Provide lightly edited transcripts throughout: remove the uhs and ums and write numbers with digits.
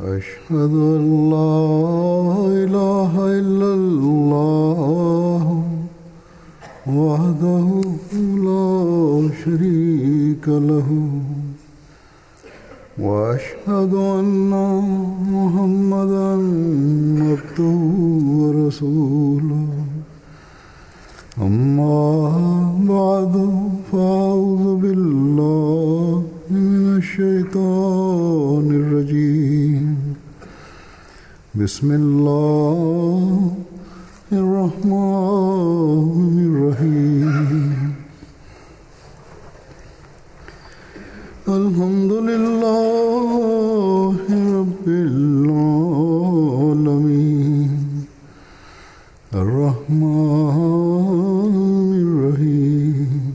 أشهد أن لا إله إلا الله وحده لا شريك له وأشهد أن محمدًا عبده ورسوله أما بعد فأعوذ بالله من الشيطان الرجيم بسم الله الرحمن الرحيم الحمد لله رب العالمين الرحمن الرحيم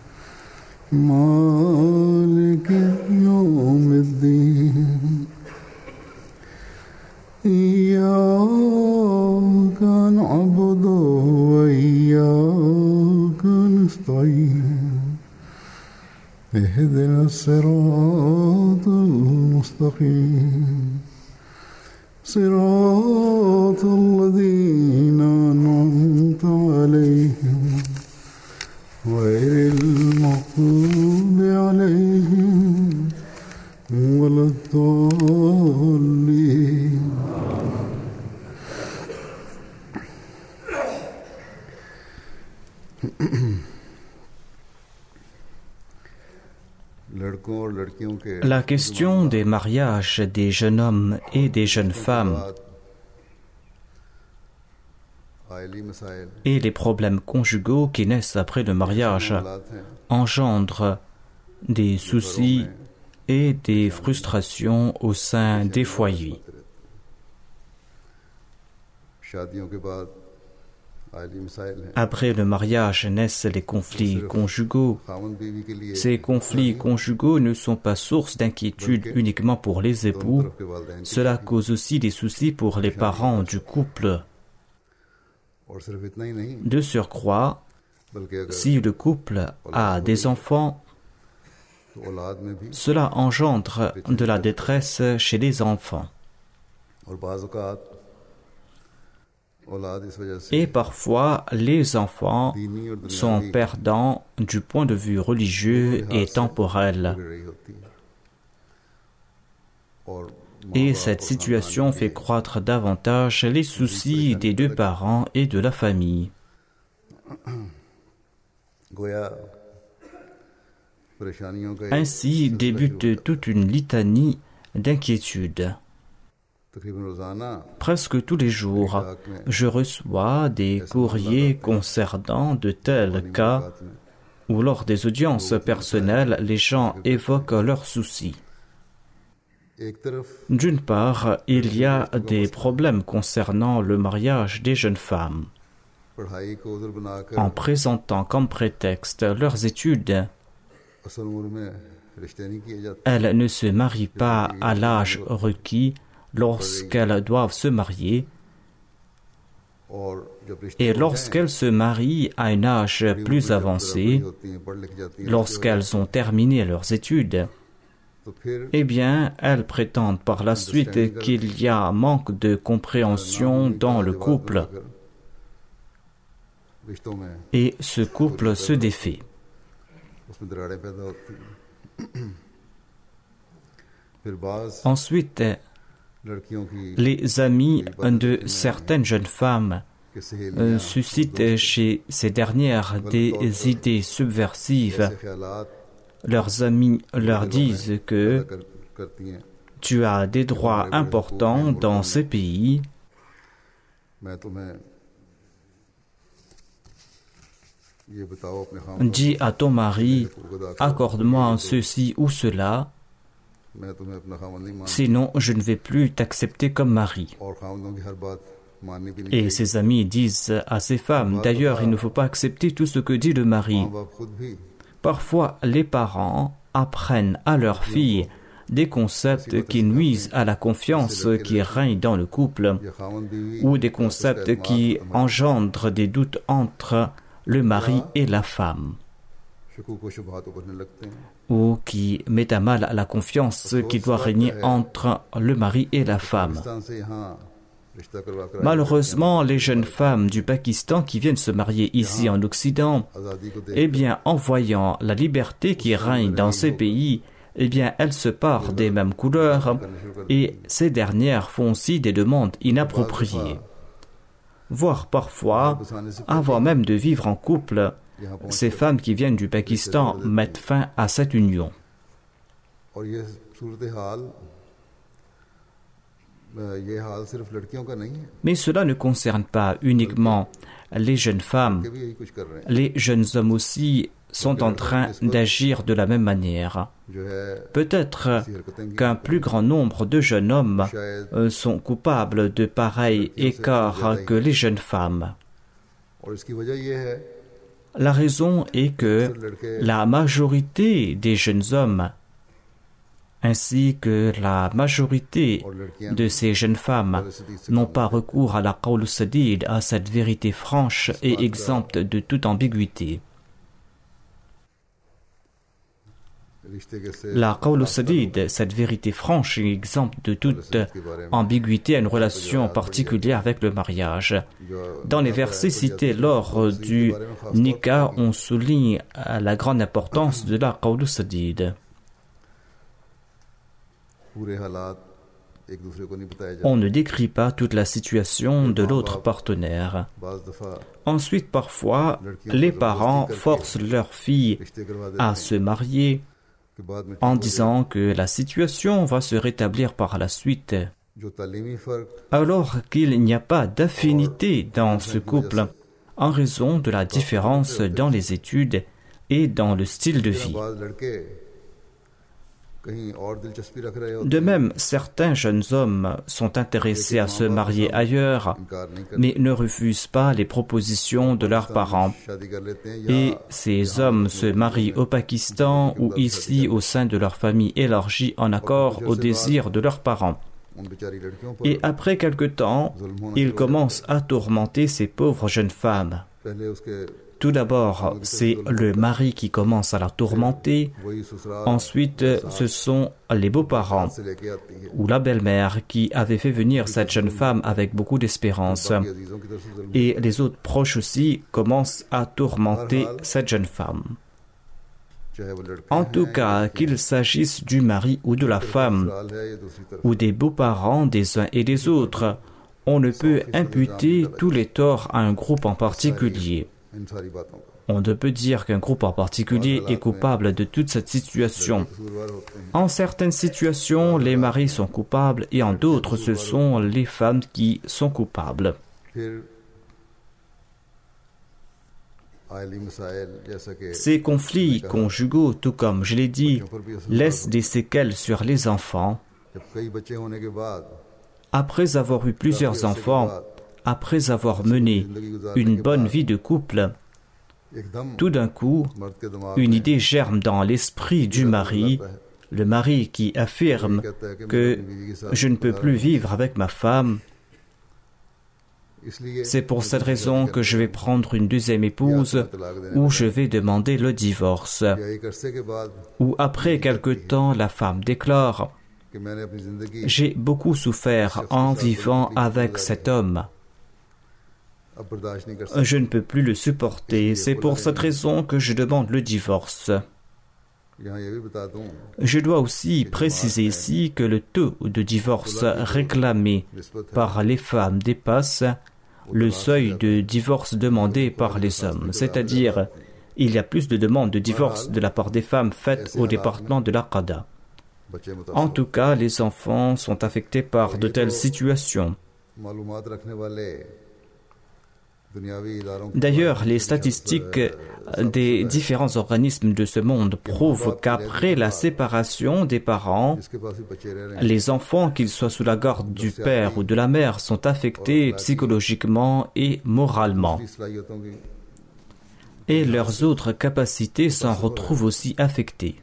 مالك يوم الدين إياك نعبد وإياك نستعين اهدنا الصراط المستقيم صراط الذين أنعمت عليهم غير المغضوب عليهم ولا الضالين La question des mariages des jeunes hommes et des jeunes femmes et les problèmes conjugaux qui naissent après le mariage engendrent des soucis et des frustrations au sein des foyers. Après le mariage naissent les conflits conjugaux. Ces conflits conjugaux ne sont pas source d'inquiétude uniquement pour les époux, cela cause aussi des soucis pour les parents du couple. De surcroît, si le couple a des enfants, cela engendre de la détresse chez les enfants. Et parfois, les enfants sont perdants du point de vue religieux et temporel. Et cette situation fait croître davantage les soucis des deux parents et de la famille. Ainsi débute toute une litanie d'inquiétudes. Presque tous les jours, je reçois des courriers concernant de tels cas où, lors des audiences personnelles, les gens évoquent leurs soucis. D'une part, il y a des problèmes concernant le mariage des jeunes femmes. En présentant comme prétexte leurs études, elles ne se marient pas à l'âge requis lorsqu'elles doivent se marier, et lorsqu'elles se marient à un âge plus avancé, lorsqu'elles ont terminé leurs études, eh bien, elles prétendent par la suite qu'il y a un manque de compréhension dans le couple, et ce couple se défait. Ensuite, les amis de certaines jeunes femmes suscitent chez ces dernières des idées subversives. Leurs amis leur disent que tu as des droits importants dans ces pays. Dis à ton mari, accorde-moi ceci ou cela, sinon je ne vais plus t'accepter comme mari. Et ses amis disent à ces femmes, d'ailleurs, il ne faut pas accepter tout ce que dit le mari. Parfois, les parents apprennent à leurs filles des concepts qui nuisent à la confiance qui règne dans le couple, ou des concepts qui engendrent des doutes entre le mari et la femme. ou qui met à mal la confiance qui doit régner entre le mari et la femme. Malheureusement, les jeunes femmes du Pakistan qui viennent se marier ici en Occident, eh bien, en voyant la liberté qui règne dans ces pays, eh bien, elles se parent des mêmes couleurs et ces dernières font aussi des demandes inappropriées. Voire parfois, avant même de vivre en couple, ces femmes qui viennent du Pakistan mettent fin à cette union. Mais cela ne concerne pas uniquement les jeunes femmes. Les jeunes hommes aussi sont en train d'agir de la même manière. Peut-être qu'un plus grand nombre de jeunes hommes sont coupables de pareils écarts que les jeunes femmes. La raison est que la majorité des jeunes hommes ainsi que la majorité de ces jeunes femmes n'ont pas recours à la qawl sadid, à cette vérité franche et exempte de toute ambiguïté. La qawl sadid, cette vérité franche et exempte de toute ambiguïté, a une relation particulière avec le mariage. Dans les versets cités lors du nikah, on souligne la grande importance de la qawl sadid. On ne décrit pas toute la situation de l'autre partenaire. Ensuite, parfois, les parents forcent leurs filles à se marier en disant que la situation va se rétablir par la suite, alors qu'il n'y a pas d'affinité dans ce couple en raison de la différence dans les études et dans le style de vie. De même, certains jeunes hommes sont intéressés à se marier ailleurs, mais ne refusent pas les propositions de leurs parents. Et ces hommes se marient au Pakistan ou ici au sein de leur famille élargie en accord aux désirs de leurs parents. Et après quelque temps, ils commencent à tourmenter ces pauvres jeunes femmes. Tout d'abord, c'est le mari qui commence à la tourmenter. Ensuite, ce sont les beaux-parents ou la belle-mère qui avait fait venir cette jeune femme avec beaucoup d'espérance. Et les autres proches aussi commencent à tourmenter cette jeune femme. En tout cas, qu'il s'agisse du mari ou de la femme, ou des beaux-parents des uns et des autres, on ne peut imputer tous les torts à un groupe en particulier. On ne peut dire qu'un groupe en particulier est coupable de toute cette situation. En certaines situations, les maris sont coupables et en d'autres, ce sont les femmes qui sont coupables. Ces conflits conjugaux, tout comme je l'ai dit, laissent des séquelles sur les enfants. Après avoir eu plusieurs enfants, après avoir mené une bonne vie de couple, tout d'un coup, une idée germe dans l'esprit du mari, le mari qui affirme que je ne peux plus vivre avec ma femme. C'est pour cette raison que je vais prendre une deuxième épouse ou je vais demander le divorce. Ou après quelque temps, la femme déclare « J'ai beaucoup souffert en vivant avec cet homme. Je ne peux plus le supporter. C'est pour cette raison que je demande le divorce. » Je dois aussi préciser ici que le taux de divorce réclamé par les femmes dépasse le seuil de divorce demandé par les hommes. C'est-à-dire, il y a plus de demandes de divorce de la part des femmes faites au département de l'Aqada. En tout cas, les enfants sont affectés par de telles situations. D'ailleurs, les statistiques des différents organismes de ce monde prouvent qu'après la séparation des parents, les enfants, qu'ils soient sous la garde du père ou de la mère, sont affectés psychologiquement et moralement. Et leurs autres capacités s'en retrouvent aussi affectées.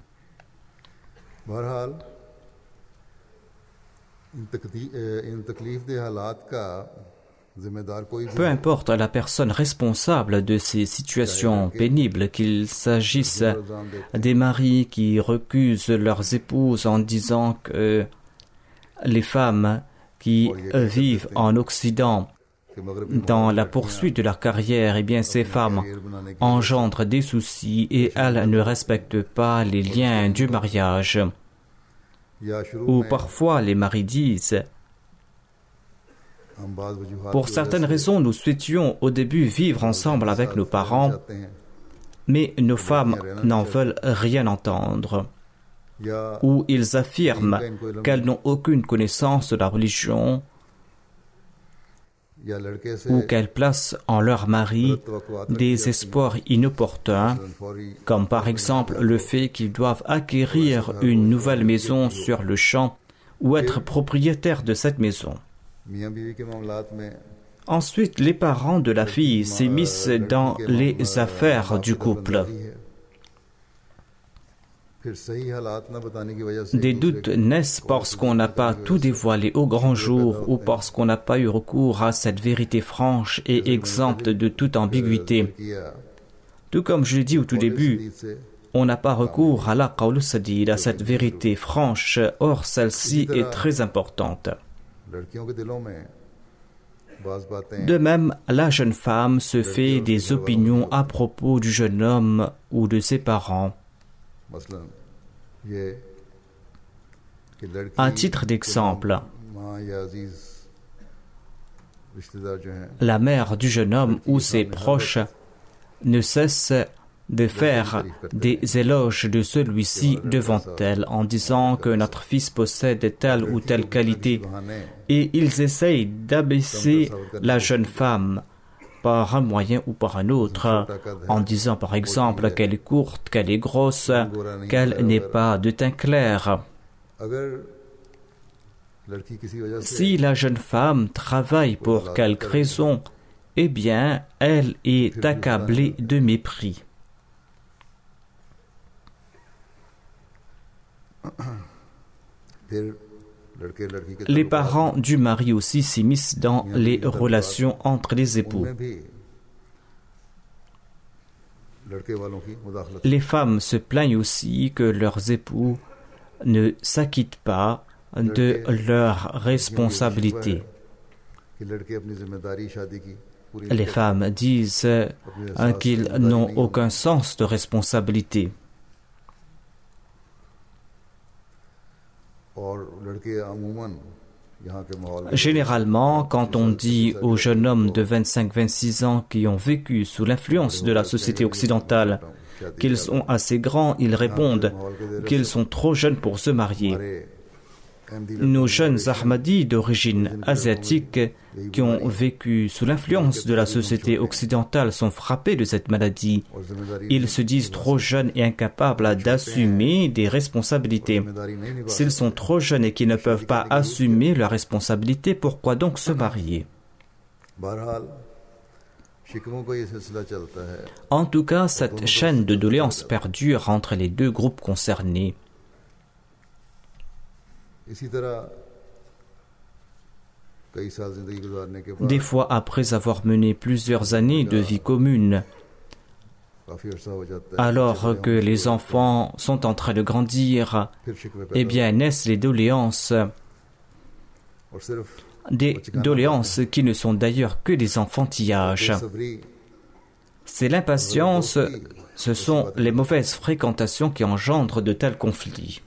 Peu importe la personne responsable de ces situations pénibles, qu'il s'agisse des maris qui recusent leurs épouses en disant que les femmes qui vivent en Occident dans la poursuite de leur carrière, eh bien ces femmes engendrent des soucis et elles ne respectent pas les liens du mariage. Ou parfois les maris disent: pour certaines raisons, nous souhaitions au début vivre ensemble avec nos parents, mais nos femmes n'en veulent rien entendre. Ou ils affirment qu'elles n'ont aucune connaissance de la religion, ou qu'elles placent en leur mari des espoirs inopportuns, comme par exemple le fait qu'ils doivent acquérir une nouvelle maison sur le champ ou être propriétaires de cette maison. Ensuite, les parents de la fille s'immiscent dans les affaires du couple. Des doutes naissent parce qu'on n'a pas tout dévoilé au grand jour ou parce qu'on n'a pas eu recours à cette vérité franche et exempte de toute ambiguïté. Tout comme je l'ai dit au tout début, on n'a pas recours à la qawl sadid, à cette vérité franche, or celle-ci est très importante. De même, la jeune femme se fait des opinions à propos du jeune homme ou de ses parents. À titre d'exemple, la mère du jeune homme ou ses proches ne cessent de faire des éloges de celui-ci devant elle en disant que notre fils possède telle ou telle qualité, et ils essayent d'abaisser la jeune femme par un moyen ou par un autre, en disant par exemple qu'elle est courte, qu'elle est grosse, qu'elle n'est pas de teint clair. Si la jeune femme travaille pour quelque raison, eh bien, elle est accablée de mépris. Les parents du mari aussi s'immiscent dans les relations entre les époux. Les femmes se plaignent aussi que leurs époux ne s'acquittent pas de leurs responsabilités. Les femmes disent qu'ils n'ont aucun sens de responsabilité. Généralement, quand on dit aux jeunes hommes de 25-26 ans qui ont vécu sous l'influence de la société occidentale qu'ils sont assez grands, ils répondent qu'ils sont trop jeunes pour se marier. Nos jeunes Ahmadis d'origine asiatique qui ont vécu sous l'influence de la société occidentale sont frappés de cette maladie. Ils se disent trop jeunes et incapables d'assumer des responsabilités. S'ils sont trop jeunes et qu'ils ne peuvent pas assumer leurs responsabilités, pourquoi donc se marier? En tout cas, cette chaîne de doléances perdure entre les deux groupes concernés. Des fois, après avoir mené plusieurs années de vie commune, alors que les enfants sont en train de grandir, eh bien naissent les doléances, des doléances qui ne sont d'ailleurs que des enfantillages. C'est l'impatience, ce sont les mauvaises fréquentations qui engendrent de tels conflits.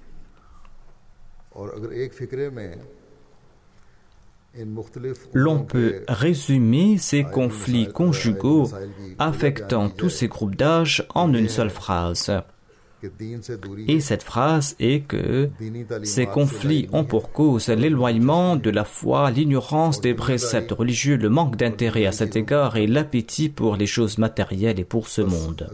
L'on peut résumer ces conflits conjugaux affectant tous ces groupes d'âge en une seule phrase. Et cette phrase est que ces conflits ont pour cause l'éloignement de la foi, l'ignorance des préceptes religieux, le manque d'intérêt à cet égard et l'appétit pour les choses matérielles et pour ce monde.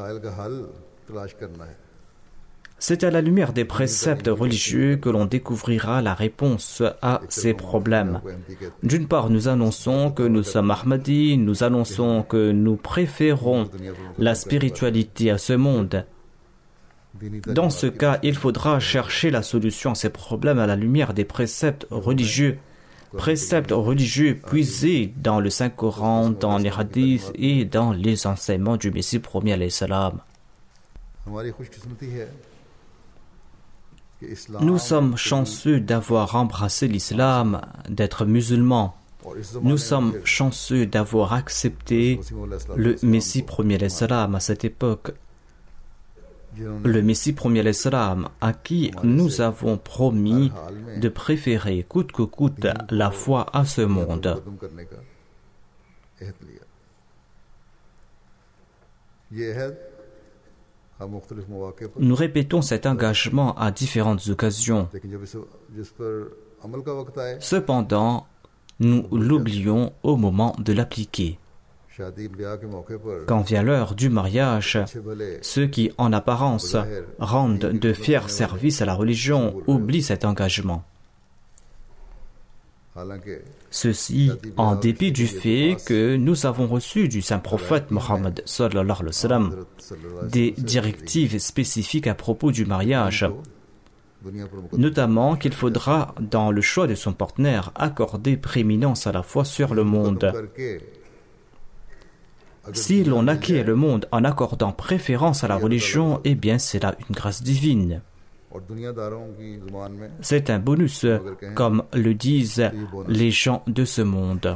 C'est à la lumière des préceptes religieux que l'on découvrira la réponse à ces problèmes. D'une part, nous annonçons que nous sommes Ahmadis, nous annonçons que nous préférons la spiritualité à ce monde. Dans ce cas, il faudra chercher la solution à ces problèmes à la lumière des préceptes religieux, préceptes religieux puisés dans le Saint-Coran, dans les hadiths et dans les enseignements du Messie premier alayhi salam. Nous sommes chanceux d'avoir embrassé l'islam, d'être musulmans. Nous sommes chanceux d'avoir accepté le Messie premier alayhi salam à cette époque. Le Messie premier alayhi salam à qui nous avons promis de préférer coûte que coûte la foi à ce monde. Nous répétons cet engagement à différentes occasions. Cependant, nous l'oublions au moment de l'appliquer. Quand vient l'heure du mariage, ceux qui, en apparence, rendent de fiers services à la religion oublient cet engagement. Ceci en dépit du fait que nous avons reçu du saint prophète Mohammed sallallahu alayhi wa sallam des directives spécifiques à propos du mariage, notamment qu'il faudra, dans le choix de son partenaire, accorder prééminence à la foi sur le monde. Si l'on acquiert le monde en accordant préférence à la religion, eh bien c'est là une grâce divine. C'est un bonus, comme le disent les gens de ce monde.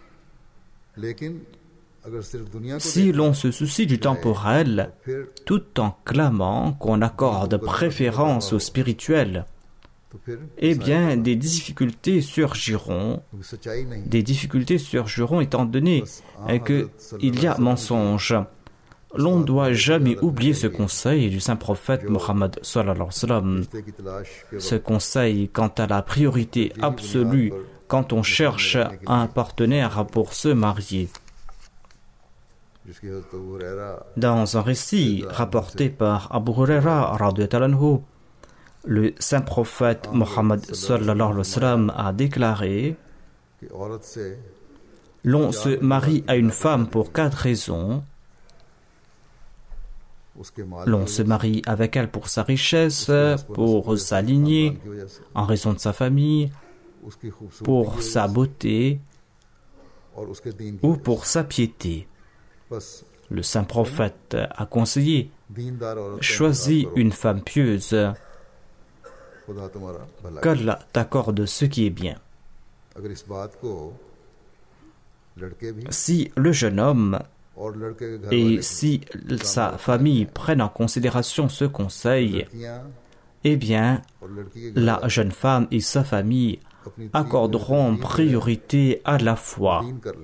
Si l'on se soucie du temporel, tout en clamant qu'on accorde préférence au spirituel, eh bien des difficultés surgiront étant donné qu'il y a mensonge. L'on ne doit jamais oublier ce conseil du saint prophète Mohammed sallallahu alayhi wa sallam. Ce conseil quant à la priorité absolue quand on cherche un partenaire pour se marier. Dans un récit rapporté par Abu Huraira radhiyallahu anhu, le saint prophète Mohammed sallallahu alayhi wa sallam a déclaré: l'on se marie à une femme pour 4 raisons. L'on se marie avec elle pour sa richesse, pour sa lignée, en raison de sa famille, pour sa beauté ou pour sa piété. Le saint prophète a conseillé: choisis une femme pieuse, qu'Allah t'accorde ce qui est bien. Si le jeune homme et si sa famille prennent en considération ce conseil, eh bien, la jeune femme et sa famille accorderont priorité à la foi.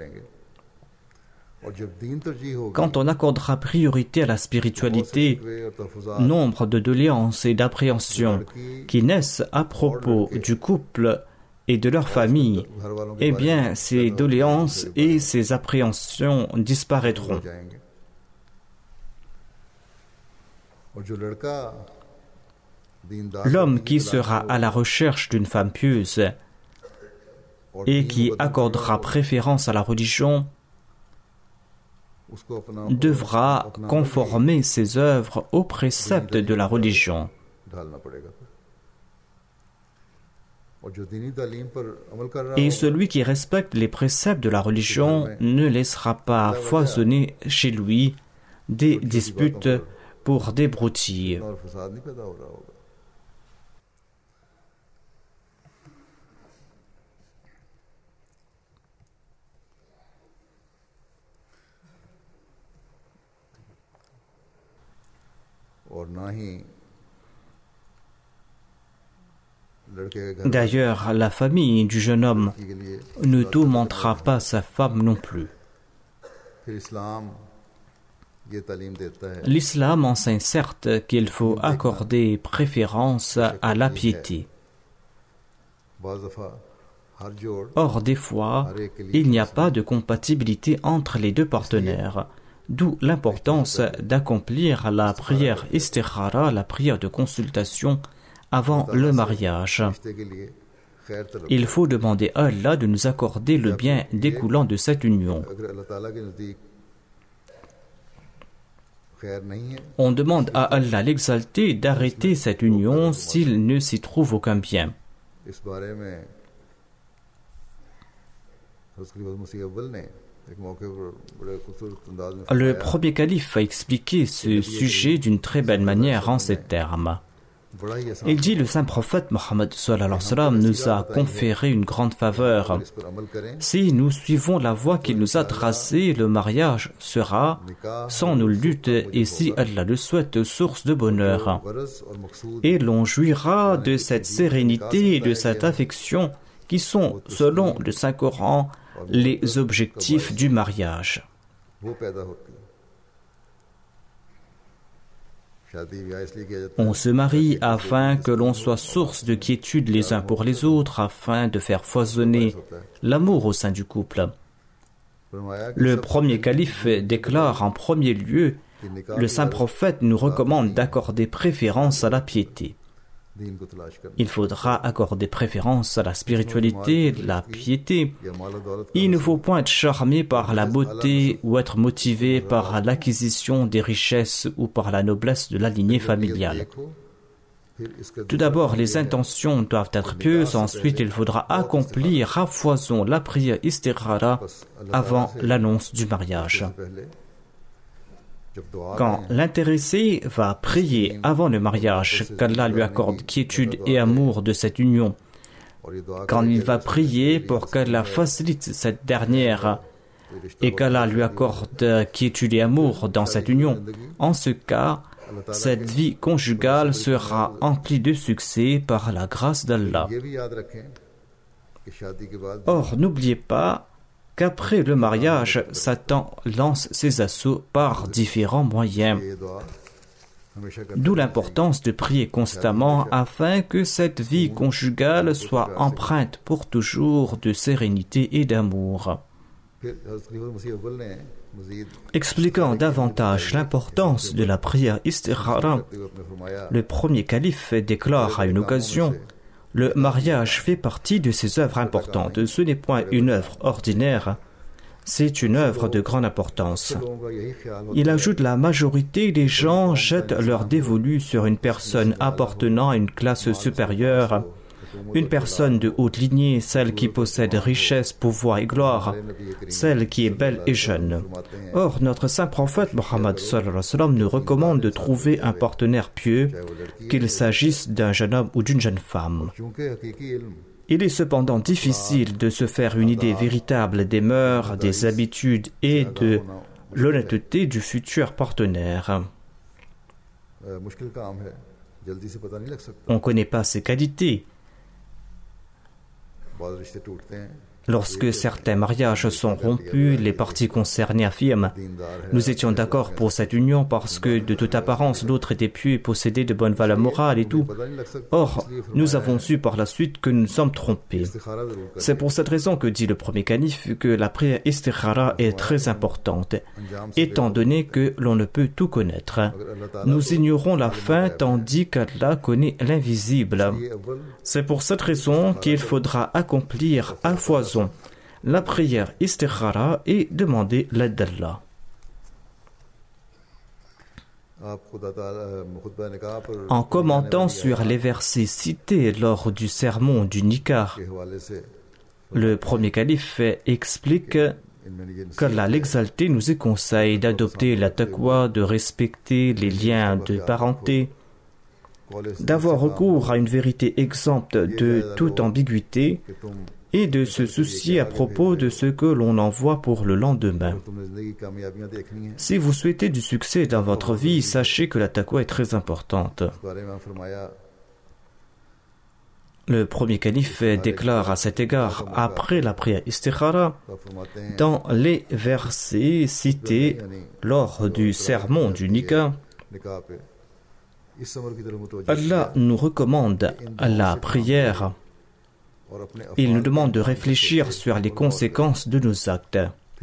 Quand on accordera priorité à la spiritualité, nombre de doléances et d'appréhensions qui naissent à propos du couple et de leur famille, eh bien, ces doléances et ces appréhensions disparaîtront. L'homme qui sera à la recherche d'une femme pieuse et qui accordera préférence à la religion devra conformer ses œuvres aux préceptes de la religion. Et celui qui respecte les préceptes de la religion ne laissera pas foisonner chez lui des disputes pour des broutilles. D'ailleurs, la famille du jeune homme ne tourmentera pas sa femme non plus. L'islam enseigne certes qu'il faut accorder préférence à la piété. Or, des fois, il n'y a pas de compatibilité entre les deux partenaires, d'où l'importance d'accomplir la prière istikhara, la prière de consultation, avant le mariage. Il faut demander à Allah de nous accorder le bien découlant de cette union. On demande à Allah l'exalté d'arrêter cette union s'il ne s'y trouve aucun bien. Le premier calife a expliqué ce sujet d'une très belle manière en ces termes. Il dit, le saint prophète Mohammed nous a conféré une grande faveur. Si nous suivons la voie qu'il nous a tracée, le mariage sera, sans nulle doute, et si Allah le souhaite, source de bonheur. Et l'on jouira de cette sérénité et de cette affection qui sont, selon le Saint-Coran, les objectifs du mariage. On se marie afin que l'on soit source de quiétude les uns pour les autres, afin de faire foisonner l'amour au sein du couple. Le premier calife déclare en premier lieu, le saint prophète nous recommande d'accorder préférence à la piété. Il faudra accorder préférence à la spiritualité, la piété. Il ne faut point être charmé par la beauté ou être motivé par l'acquisition des richesses ou par la noblesse de la lignée familiale. Tout d'abord, les intentions doivent être pieuses. Ensuite, il faudra accomplir à foison la prière istikhara avant l'annonce du mariage. Quand l'intéressé va prier avant le mariage, qu'Allah lui accorde quiétude et amour de cette union, quand il va prier pour qu'Allah facilite cette dernière et qu'Allah lui accorde quiétude et amour dans cette union, en ce cas, cette vie conjugale sera emplie de succès par la grâce d'Allah. Or, n'oubliez pas qu'après le mariage, Satan lance ses assauts par différents moyens. D'où l'importance de prier constamment afin que cette vie conjugale soit empreinte pour toujours de sérénité et d'amour. Expliquant davantage l'importance de la prière istikhara, le premier calife déclare à une occasion: le mariage fait partie de ces œuvres importantes. Ce n'est point une œuvre ordinaire, c'est une œuvre de grande importance. Il ajoute: la majorité des gens jettent leur dévolu sur une personne appartenant à une classe supérieure, une personne de haute lignée, celle qui possède richesse, pouvoir et gloire, celle qui est belle et jeune. Or, notre saint prophète Mohammed nous recommande de trouver un partenaire pieux, qu'il s'agisse d'un jeune homme ou d'une jeune femme. Il est cependant difficile de se faire une idée véritable des mœurs, des habitudes et de l'honnêteté du futur partenaire. On ne connaît pas ses qualités. Lorsque certains mariages sont rompus, les parties concernées affirment: nous étions d'accord pour cette union parce que de toute apparence l'autre était pieux et possédait de bonnes valeurs morales et tout. Or, nous avons su par la suite que nous nous sommes trompés. C'est pour cette raison que dit le premier calife que la prière istikhara est très importante, étant donné que l'on ne peut tout connaître. Nous ignorons la fin tandis qu'Allah connaît l'invisible. C'est pour cette raison qu'il faudra accomplir à foison la prière istikhara et demander l'aide d'Allah. En commentant sur les versets cités lors du sermon du Nikah, le premier calife explique qu'Allah l'exalté nous conseille d'adopter la taqwa, de respecter les liens de parenté, d'avoir recours à une vérité exempte de toute ambiguïté et de se soucier à propos de ce que l'on envoie pour le lendemain. Si vous souhaitez du succès dans votre vie, sachez que la taqwa est très importante. Le premier calife déclare à cet égard, après la prière istikhara, dans les versets cités lors du sermon du Nikah, Allah nous recommande la prière. Il nous demande de réfléchir sur les conséquences de nos actes.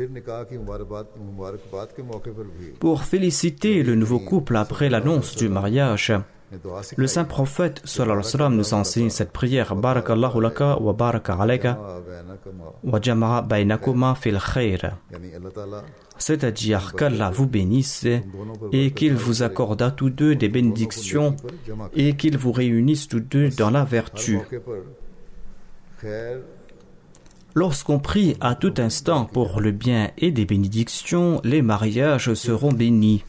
Pour féliciter le nouveau couple après l'annonce du mariage, le saint prophète sallallahu alayhi wa sallam nous enseigne cette prière: Barakallahu laka wa baraka alayka wa jama'a baynakuma fil khair. C'est-à-dire qu'Allah vous bénisse et qu'il vous accorde à tous deux des bénédictions et qu'il vous réunisse tous deux dans la vertu. Lorsqu'on prie à tout instant pour le bien et des bénédictions, les mariages seront bénis.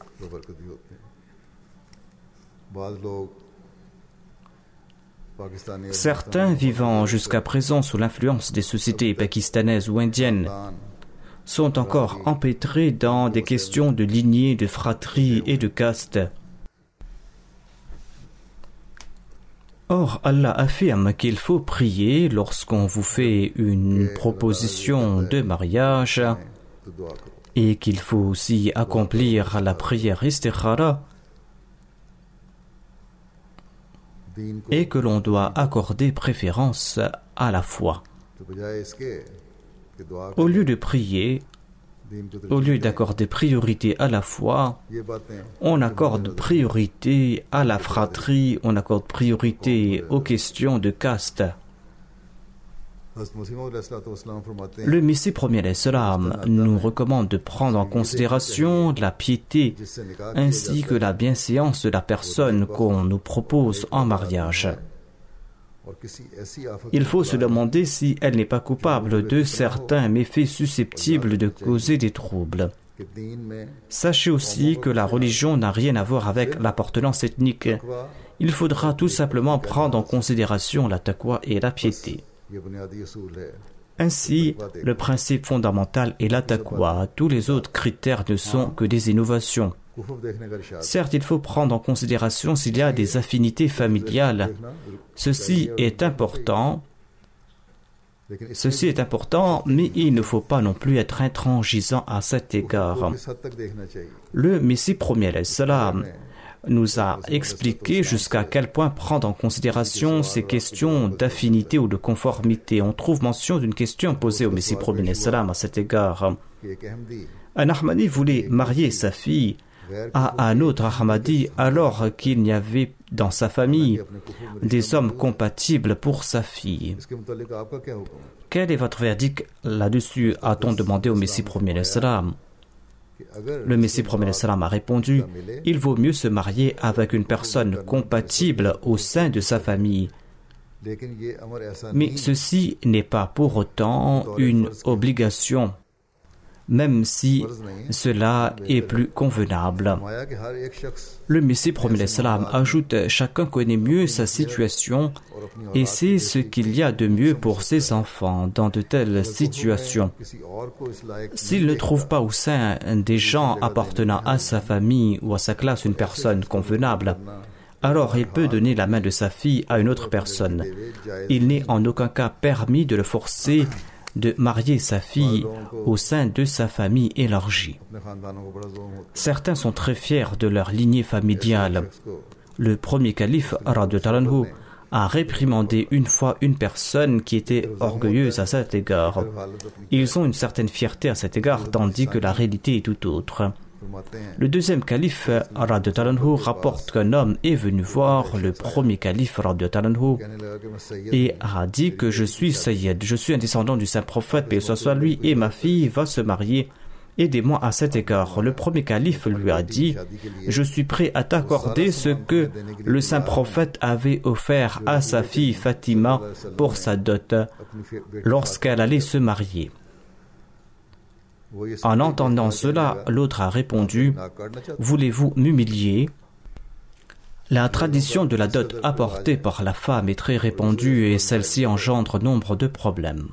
Certains vivant jusqu'à présent sous l'influence des sociétés pakistanaises ou indiennes sont encore empêtrés dans des questions de lignée, de fratrie et de caste. Or, Allah affirme qu'il faut prier lorsqu'on vous fait une proposition de mariage et qu'il faut aussi accomplir la prière istikhara et que l'on doit accorder préférence à la foi. Au lieu de prier, au lieu d'accorder priorité à la foi, on accorde priorité à la fratrie, on accorde priorité aux questions de caste. Le Messie premier l'Islam nous recommande de prendre en considération la piété ainsi que la bienséance de la personne qu'on nous propose en mariage. Il faut se demander si elle n'est pas coupable de certains méfaits susceptibles de causer des troubles. Sachez aussi que la religion n'a rien à voir avec l'appartenance ethnique. Il faudra tout simplement prendre en considération la taqwa et la piété. Ainsi, le principe fondamental est la taqwa. Tous les autres critères ne sont que des innovations. Certes, il faut prendre en considération s'il y a des affinités familiales. Ceci est important, mais il ne faut pas non plus être intransigeant à cet égard. Le Messie premier l'Islam nous a expliqué jusqu'à quel point prendre en considération ces questions d'affinité ou de conformité. On trouve mention d'une question posée au Messie premier l'Islam à cet égard. Un Ahmadi voulait marier sa fille à un autre Ahmadi alors qu'il n'y avait dans sa famille des hommes compatibles pour sa fille. Quel est votre verdict là-dessus, a-t-on demandé au Messie premier l'Islam. Le Messie premier l'Islam a répondu, il vaut mieux se marier avec une personne compatible au sein de sa famille. Mais ceci n'est pas pour autant une obligation, même si cela est plus convenable. Le Messie premier l'Islam ajoute, chacun connaît mieux sa situation et sait ce qu'il y a de mieux pour ses enfants dans de telles situations. S'il ne trouve pas au sein des gens appartenant à sa famille ou à sa classe une personne convenable, alors il peut donner la main de sa fille à une autre personne. Il n'est en aucun cas permis de le forcer de marier sa fille au sein de sa famille élargie. Certains sont très fiers de leur lignée familiale. Le premier calife, radhiyallahu anhu, a réprimandé une fois une personne qui était orgueilleuse à cet égard. Ils ont une certaine fierté à cet égard, tandis que la réalité est tout autre. Le deuxième calife, radhiyallahu anhu, rapporte qu'un homme est venu voir le premier calife, radhiyallahu anhu, et a dit que je suis Sayyid, je suis un descendant du saint prophète, paix soit lui, et ma fille va se marier. Aidez-moi à cet égard. Le premier calife lui a dit, je suis prêt à t'accorder ce que le saint prophète avait offert à sa fille Fatima pour sa dot lorsqu'elle allait se marier. En entendant cela, l'autre a répondu, voulez-vous m'humilier? La tradition de la dot apportée par la femme est très répandue et celle-ci engendre nombre de problèmes.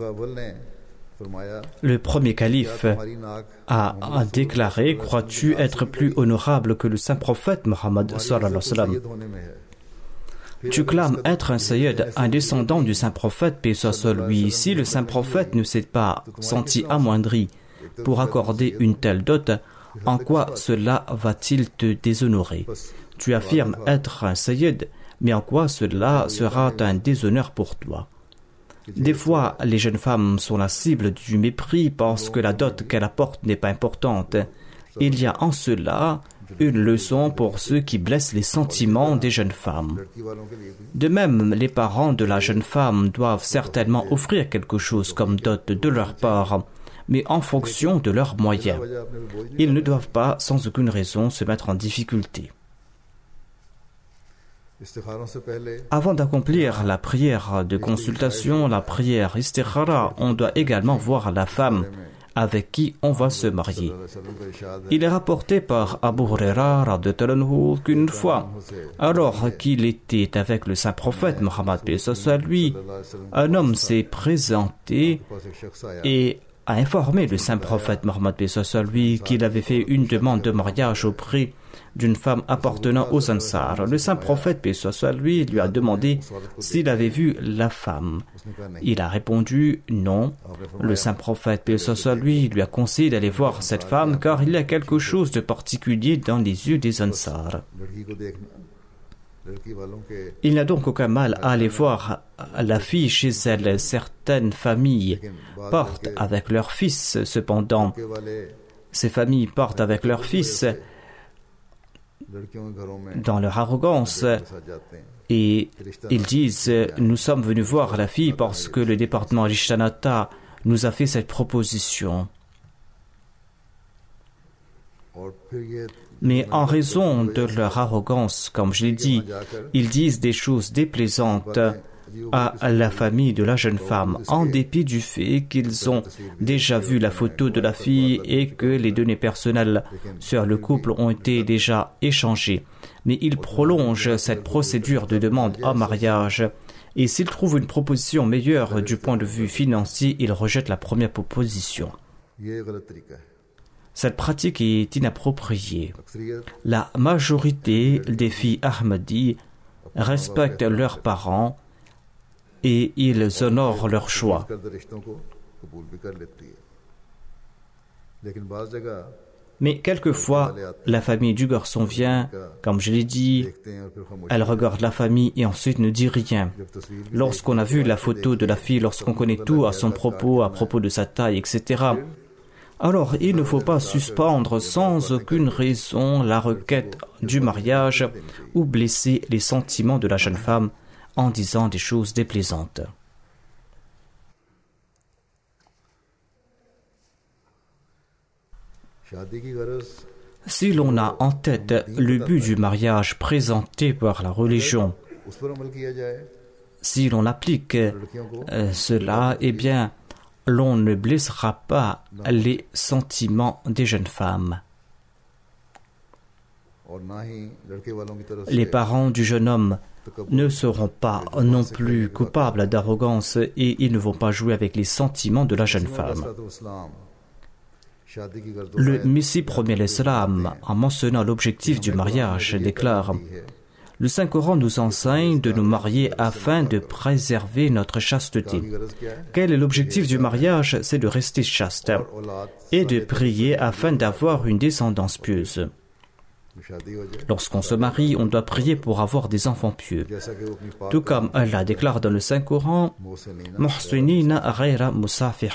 Le premier calife a déclaré, crois-tu être plus honorable que le saint prophète Mohammed sallallahu alayhi wa sallam? Tu clames être un sayyid, un descendant du saint prophète, paix soit lui. Si le saint prophète ne s'est pas senti amoindri pour accorder une telle dot, en quoi cela va-t-il te déshonorer? Tu affirmes être un sayyid, mais en quoi cela sera un déshonneur pour toi? Des fois, les jeunes femmes sont la cible du mépris parce que la dot qu'elles apportent n'est pas importante. Il y a en cela une leçon pour ceux qui blessent les sentiments des jeunes femmes. De même, les parents de la jeune femme doivent certainement offrir quelque chose comme dot de leur part, mais en fonction de leurs moyens. Ils ne doivent pas, sans aucune raison, se mettre en difficulté. Avant d'accomplir la prière de consultation, la prière istikhara, on doit également voir la femme avec qui on va se marier. Il est rapporté par Abu Huraira radhiyallahu anhu qu'une fois, alors qu'il était avec le saint prophète Mohammed lui, un homme s'est présenté et a informé le saint prophète Mohammed lui qu'il avait fait une demande de mariage auprès d'une femme appartenant aux Ansar. Le saint prophète lui a demandé s'il avait vu la femme. Il a répondu non. Le saint prophète lui a conseillé d'aller voir cette femme car il y a quelque chose de particulier dans les yeux des Ansar. Il n'a donc aucun mal à aller voir la fille chez elle. Certaines familles partent avec leurs fils. Cependant, ces familles partent avec leurs fils dans leur arrogance et ils disent « Nous sommes venus voir la fille parce que le département Rishtanata nous a fait cette proposition. » Mais en raison de leur arrogance, comme je l'ai dit, ils disent des choses déplaisantes à la famille de la jeune femme, en dépit du fait qu'ils ont déjà vu la photo de la fille et que les données personnelles sur le couple ont été déjà échangées. Mais ils prolongent cette procédure de demande en mariage et s'ils trouvent une proposition meilleure du point de vue financier, ils rejettent la première proposition. Cette pratique est inappropriée. La majorité des filles Ahmadi respectent leurs parents et ils honorent leur choix. Mais quelquefois, la famille du garçon vient, comme je l'ai dit, elle regarde la famille et ensuite ne dit rien. Lorsqu'on a vu la photo de la fille, lorsqu'on connaît tout à son propos, à propos de sa taille, etc., alors il ne faut pas suspendre sans aucune raison la requête du mariage ou blesser les sentiments de la jeune femme en disant des choses déplaisantes. Si l'on a en tête le but du mariage présenté par la religion, si l'on applique cela, eh bien, l'on ne blessera pas les sentiments des jeunes femmes. Les parents du jeune homme ne seront pas non plus coupables d'arrogance et ils ne vont pas jouer avec les sentiments de la jeune femme. Le Messie premier l'Islam, en mentionnant l'objectif du mariage, déclare « Le Saint-Coran nous enseigne de nous marier afin de préserver notre chasteté. Quel est l'objectif du mariage? C'est de rester chaste et de prier afin d'avoir une descendance pieuse. » Lorsqu'on se marie, on doit prier pour avoir des enfants pieux. Tout comme Allah déclare dans le Saint-Coran « Muhsinina ghayra musafihin »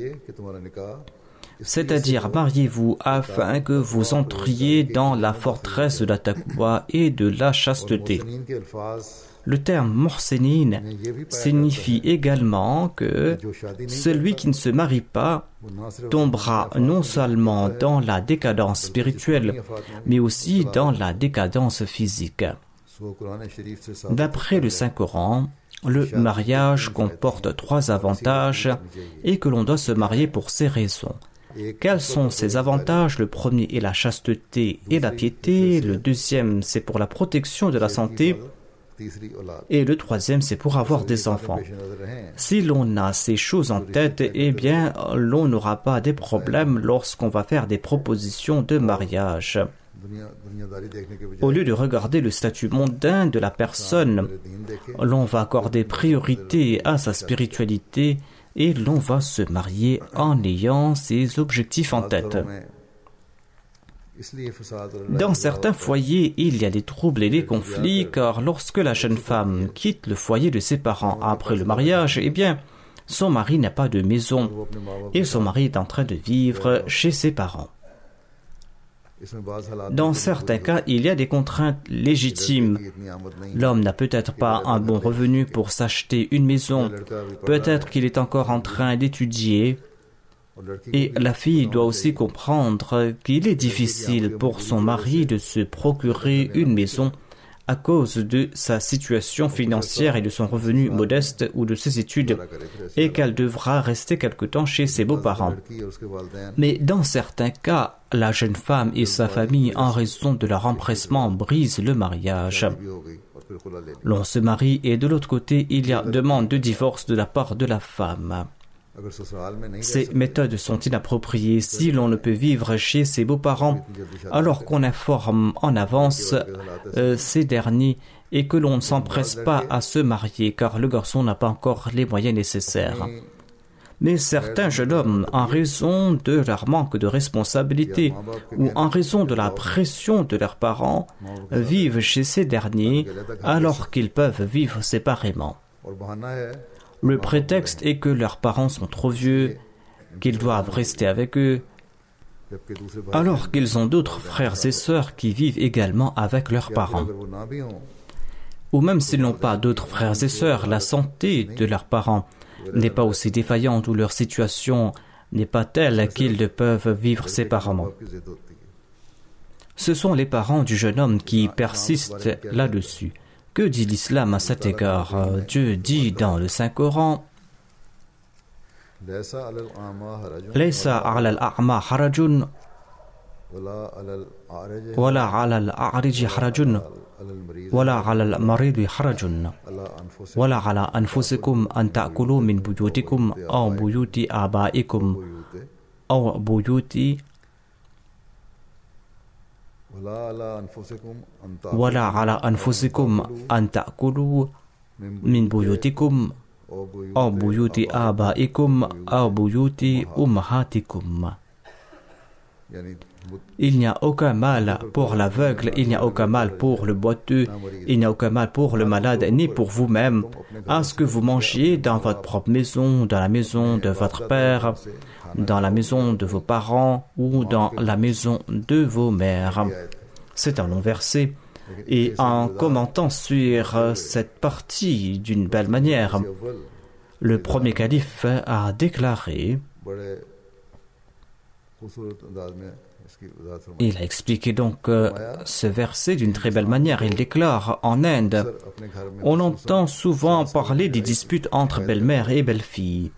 c'est-à-dire mariez-vous afin que vous entriez dans la forteresse de la taqwa et de la chasteté. Le terme muhsinin signifie également que celui qui ne se marie pas tombera non seulement dans la décadence spirituelle, mais aussi dans la décadence physique. D'après le Saint-Coran, le mariage comporte 3 avantages et que l'on doit se marier pour ces raisons. Quels sont ces avantages? Le premier est la chasteté et la piété, le deuxième c'est pour la protection de la santé et le troisième c'est pour avoir des enfants. Si l'on a ces choses en tête, eh bien l'on n'aura pas des problèmes lorsqu'on va faire des propositions de mariage. Au lieu de regarder le statut mondain de la personne, l'on va accorder priorité à sa spiritualité et l'on va se marier en ayant ses objectifs en tête. Dans certains foyers, il y a des troubles et des conflits, car lorsque la jeune femme quitte le foyer de ses parents après le mariage, eh bien, son mari n'a pas de maison et son mari est en train de vivre chez ses parents. Dans certains cas, il y a des contraintes légitimes. L'homme n'a peut-être pas un bon revenu pour s'acheter une maison. Peut-être qu'il est encore en train d'étudier. Et la fille doit aussi comprendre qu'il est difficile pour son mari de se procurer une maison à cause de sa situation financière et de son revenu modeste ou de ses études, et qu'elle devra rester quelque temps chez ses beaux-parents. Mais dans certains cas, la jeune femme et sa famille, en raison de leur empressement, brisent le mariage. L'on se marie et de l'autre côté, il y a demande de divorce de la part de la femme. Ces méthodes sont inappropriées. Si l'on ne peut vivre chez ses beaux-parents, alors qu'on informe en avance ces derniers et que l'on ne s'empresse pas à se marier car le garçon n'a pas encore les moyens nécessaires. Mais certains jeunes hommes, en raison de leur manque de responsabilité ou en raison de la pression de leurs parents, vivent chez ces derniers alors qu'ils peuvent vivre séparément. Le prétexte est que leurs parents sont trop vieux, qu'ils doivent rester avec eux, alors qu'ils ont d'autres frères et sœurs qui vivent également avec leurs parents. Ou même s'ils n'ont pas d'autres frères et sœurs, la santé de leurs parents n'est pas aussi défaillante ou leur situation n'est pas telle qu'ils ne peuvent vivre séparément. Ce sont les parents du jeune homme qui persistent là-dessus. Que dit l'islam à cet égard? Dieu dit dans le Saint-Coran: Laysa 'ala al-a'ma harajun wala 'ala al-a'riji harajun wala 'ala al-maridi harajun wala 'ala anfusikum an ta'kulu min buyutikum aw buyuti aba'ikum aw buyuti ولا على أنفسكم أن تأكلوا من بيوتكم أو بيوت آبائكم أو بيوت أمهاتكم. Il n'y a aucun mal pour l'aveugle, il n'y a aucun mal pour le boiteux, il n'y a aucun mal pour le malade, ni pour vous-même, à ce que vous mangiez dans votre propre maison, dans la maison de votre père, dans la maison de vos parents ou dans la maison de vos mères. C'est un long verset. Et en commentant sur cette partie d'une belle manière, le premier calife a déclaré, il a expliqué donc ce verset d'une très belle manière. Il déclare: en Inde, on entend souvent parler des disputes entre belle-mère et belle-fille.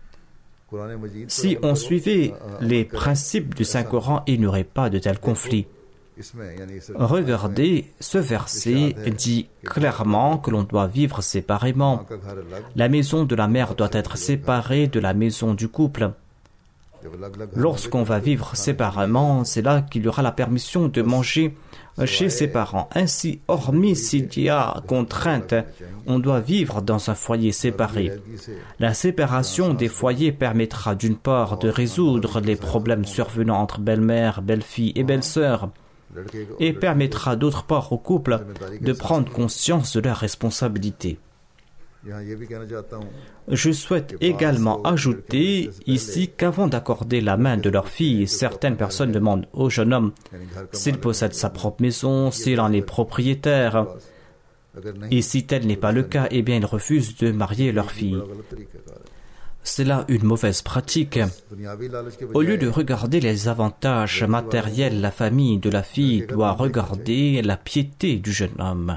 Si on suivait les principes du Saint-Coran, il n'y aurait pas de tels conflits. Regardez, ce verset dit clairement que l'on doit vivre séparément. La maison de la mère doit être séparée de la maison du couple. Lorsqu'on va vivre séparément, c'est là qu'il y aura la permission de manger chez ses parents. Ainsi, hormis s'il y a contrainte, on doit vivre dans un foyer séparé. La séparation des foyers permettra d'une part de résoudre les problèmes survenant entre belle-mère, belle-fille et belle-sœur, et permettra d'autre part au couple de prendre conscience de leurs responsabilités. Je souhaite également ajouter ici qu'avant d'accorder la main de leur fille, certaines personnes demandent au jeune homme s'il possède sa propre maison, s'il en est propriétaire. Et si tel n'est pas le cas, eh bien ils refusent de marier leur fille. C'est là une mauvaise pratique. Au lieu de regarder les avantages matériels, la famille de la fille doit regarder la piété du jeune homme.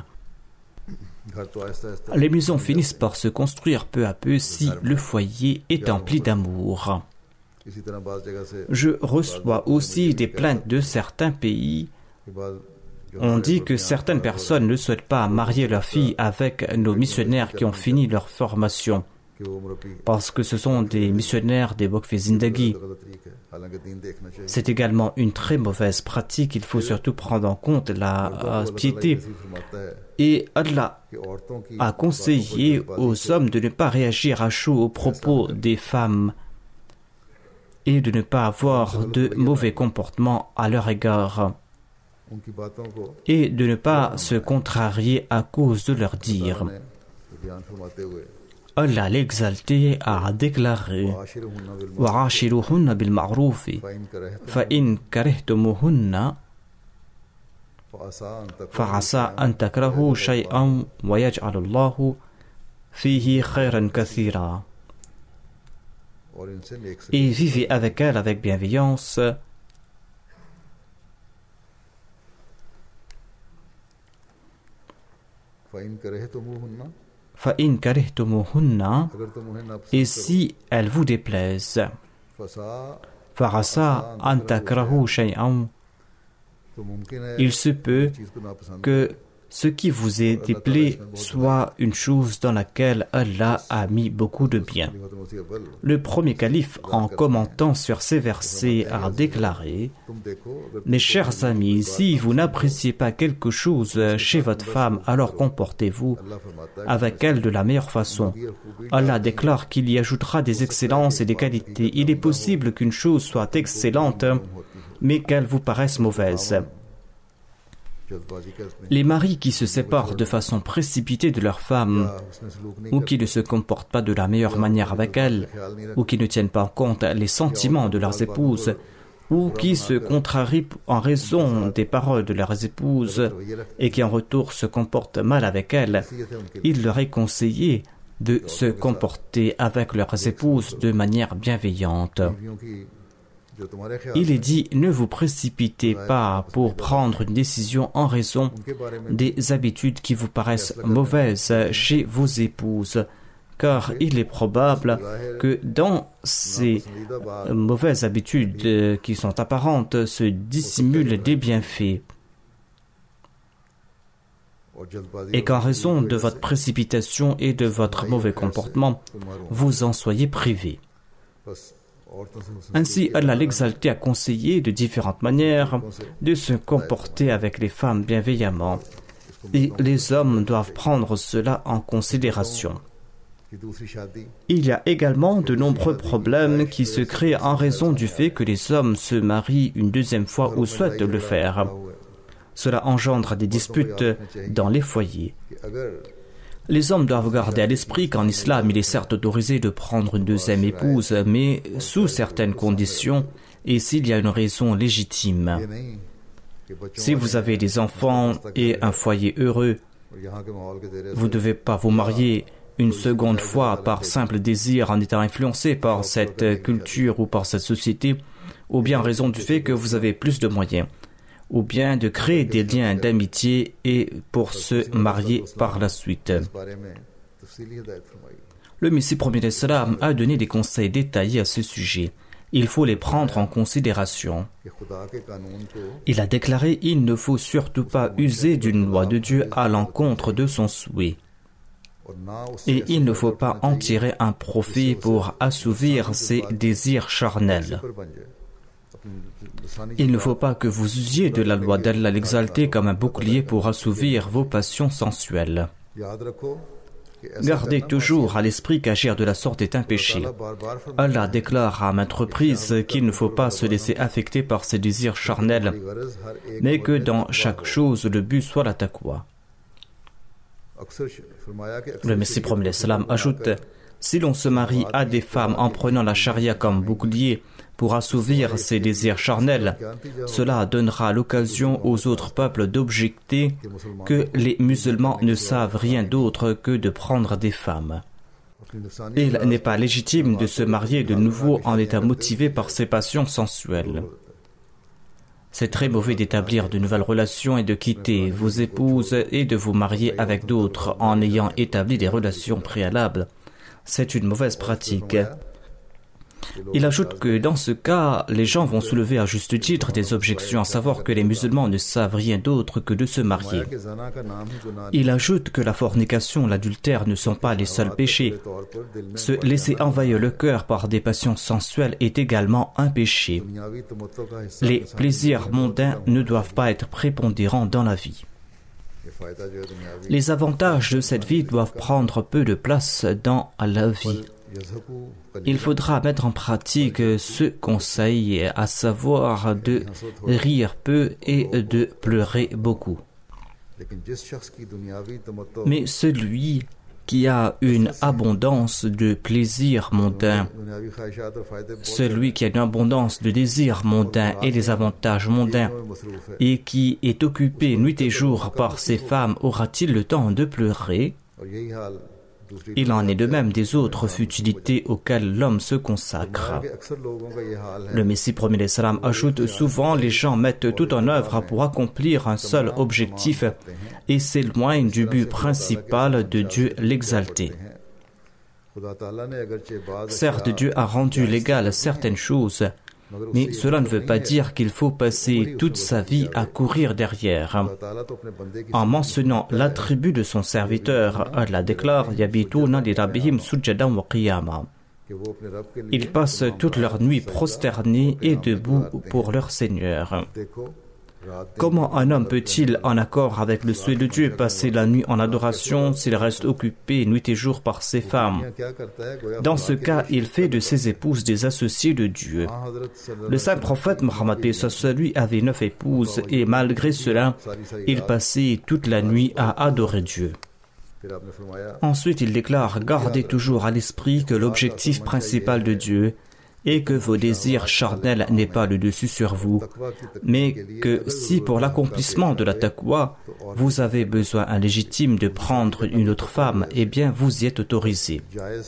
Les maisons finissent par se construire peu à peu si le foyer est empli d'amour. Je reçois aussi des plaintes de certains pays. On dit que certaines personnes ne souhaitent pas marier leur fille avec nos missionnaires qui ont fini leur formation, parce que ce sont des missionnaires des Waqf Zindagi. C'est également une très mauvaise pratique. Il faut surtout prendre en compte la piété. Et Allah a conseillé aux hommes de ne pas réagir à chaud aux propos des femmes et de ne pas avoir de mauvais comportements à leur égard et de ne pas se contrarier à cause de leurs dires. Allah l'exalté a déclaré: وَعَاشِرُوهُنَّ بِالْمَعْرُوفِ فَإِنْ كَرِهْتُمُوهُنَّ فَعَسَىٰ أَنْ تَكْرَهُوا شَيْئًا وَيَجْعَلُ اللَّهُ فِيهِ خَيْرًا كَثِيرًا. Et vivez avec elle avec bienveillance. فَإِنْ كَرِهْتُمُوهُنَّ, et si elles vous déplaisent, فَعَسَىٰ أَنْ تَكْرَهُوا شَيْئًا, il se peut que ce qui vous est déplaît soit une chose dans laquelle Allah a mis beaucoup de bien. Le premier calife, en commentant sur ces versets, a déclaré: mes chers amis, si vous n'appréciez pas quelque chose chez votre femme, alors comportez-vous avec elle de la meilleure façon. Allah déclare qu'il y ajoutera des excellences et des qualités. Il est possible qu'une chose soit excellente, mais qu'elle vous paraisse mauvaise. Les maris qui se séparent de façon précipitée de leur femme, ou qui ne se comportent pas de la meilleure manière avec elles, ou qui ne tiennent pas en compte les sentiments de leurs épouses, ou qui se contrarient en raison des paroles de leurs épouses, et qui en retour se comportent mal avec elles, il leur est conseillé de se comporter avec leurs épouses de manière bienveillante. Il est dit: ne vous précipitez pas pour prendre une décision en raison des habitudes qui vous paraissent mauvaises chez vos épouses, car il est probable que dans ces mauvaises habitudes qui sont apparentes se dissimulent des bienfaits, et qu'en raison de votre précipitation et de votre mauvais comportement, vous en soyez privés. Ainsi, Allah l'Exalté a conseillé de différentes manières de se comporter avec les femmes bienveillamment, et les hommes doivent prendre cela en considération. Il y a également de nombreux problèmes qui se créent en raison du fait que les hommes se marient une deuxième fois ou souhaitent le faire. Cela engendre des disputes dans les foyers. Les hommes doivent garder à l'esprit qu'en islam, il est certes autorisé de prendre une deuxième épouse, mais sous certaines conditions et s'il y a une raison légitime. Si vous avez des enfants et un foyer heureux, vous ne devez pas vous marier une seconde fois par simple désir en étant influencé par cette culture ou par cette société, ou bien en raison du fait que vous avez plus de moyens, ou bien de créer des liens d'amitié et pour se marier par la suite. Le Messie prophète d'Islam a donné des conseils détaillés à ce sujet. Il faut les prendre en considération. Il a déclaré: il ne faut surtout pas user d'une loi de Dieu à l'encontre de son souhait. Et il ne faut pas en tirer un profit pour assouvir ses désirs charnels. Il ne faut pas que vous usiez de la loi d'Allah l'Exalté comme un bouclier pour assouvir vos passions sensuelles. Gardez toujours à l'esprit qu'agir de la sorte est un péché. Allah déclare à maintes reprises qu'il ne faut pas se laisser affecter par ses désirs charnels, mais que dans chaque chose le but soit la taqwa. Le Messie prophète d'Islam ajoute: si l'on se marie à des femmes en prenant la charia comme bouclier pour assouvir ses désirs charnels, cela donnera l'occasion aux autres peuples d'objecter que les musulmans ne savent rien d'autre que de prendre des femmes. Il n'est pas légitime de se marier de nouveau en étant motivé par ses passions sensuelles. C'est très mauvais d'établir de nouvelles relations et de quitter vos épouses et de vous marier avec d'autres en ayant établi des relations préalables. C'est une mauvaise pratique. Il ajoute que dans ce cas, les gens vont soulever à juste titre des objections, à savoir que les musulmans ne savent rien d'autre que de se marier. Il ajoute que la fornication, l'adultère ne sont pas les seuls péchés. Se laisser envahir le cœur par des passions sensuelles est également un péché. Les plaisirs mondains ne doivent pas être prépondérants dans la vie. Les avantages de cette vie doivent prendre peu de place dans la vie. Il faudra mettre en pratique ce conseil, à savoir de rire peu et de pleurer beaucoup. Mais celui qui a une abondance de plaisirs mondains, celui qui a une abondance de désirs mondains et des avantages mondains, et qui est occupé nuit et jour par ses femmes, aura-t-il le temps de pleurer? Il en est de même des autres futilités auxquelles l'homme se consacre. Le Messie premier l'Islam ajoute souvent les gens mettent tout en œuvre pour accomplir un seul objectif et s'éloignent du but principal de Dieu l'exalté. Certes, Dieu a rendu légales certaines choses, mais cela ne veut pas dire qu'il faut passer toute sa vie à courir derrière. En mentionnant l'attribut de son serviteur, Allah déclare Yabituna li rabbihim sujjadan wa qiyama. Ils passent toute leur nuit prosternés et debout pour leur Seigneur. Comment un homme peut-il, en accord avec le souhait de Dieu, passer la nuit en adoration s'il reste occupé nuit et jour par ses femmes? Dans ce cas, il fait de ses épouses des associés de Dieu. Le saint prophète Mohammed lui avait 9 épouses et malgré cela, il passait toute la nuit à adorer Dieu. Ensuite, il déclare « Gardez toujours à l'esprit que l'objectif principal de Dieu et que vos désirs charnels n'aient pas le dessus sur vous, mais que si pour l'accomplissement de la taqwa, vous avez besoin légitime de prendre une autre femme, eh bien vous y êtes autorisé. »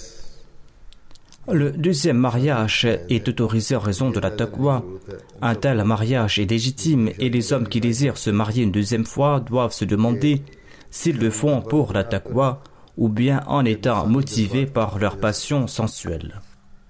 Le deuxième mariage est autorisé en raison de la taqwa. Un tel mariage est légitime et les hommes qui désirent se marier une deuxième fois doivent se demander s'ils le font pour la taqwa ou bien en étant motivés par leur passion sensuelle.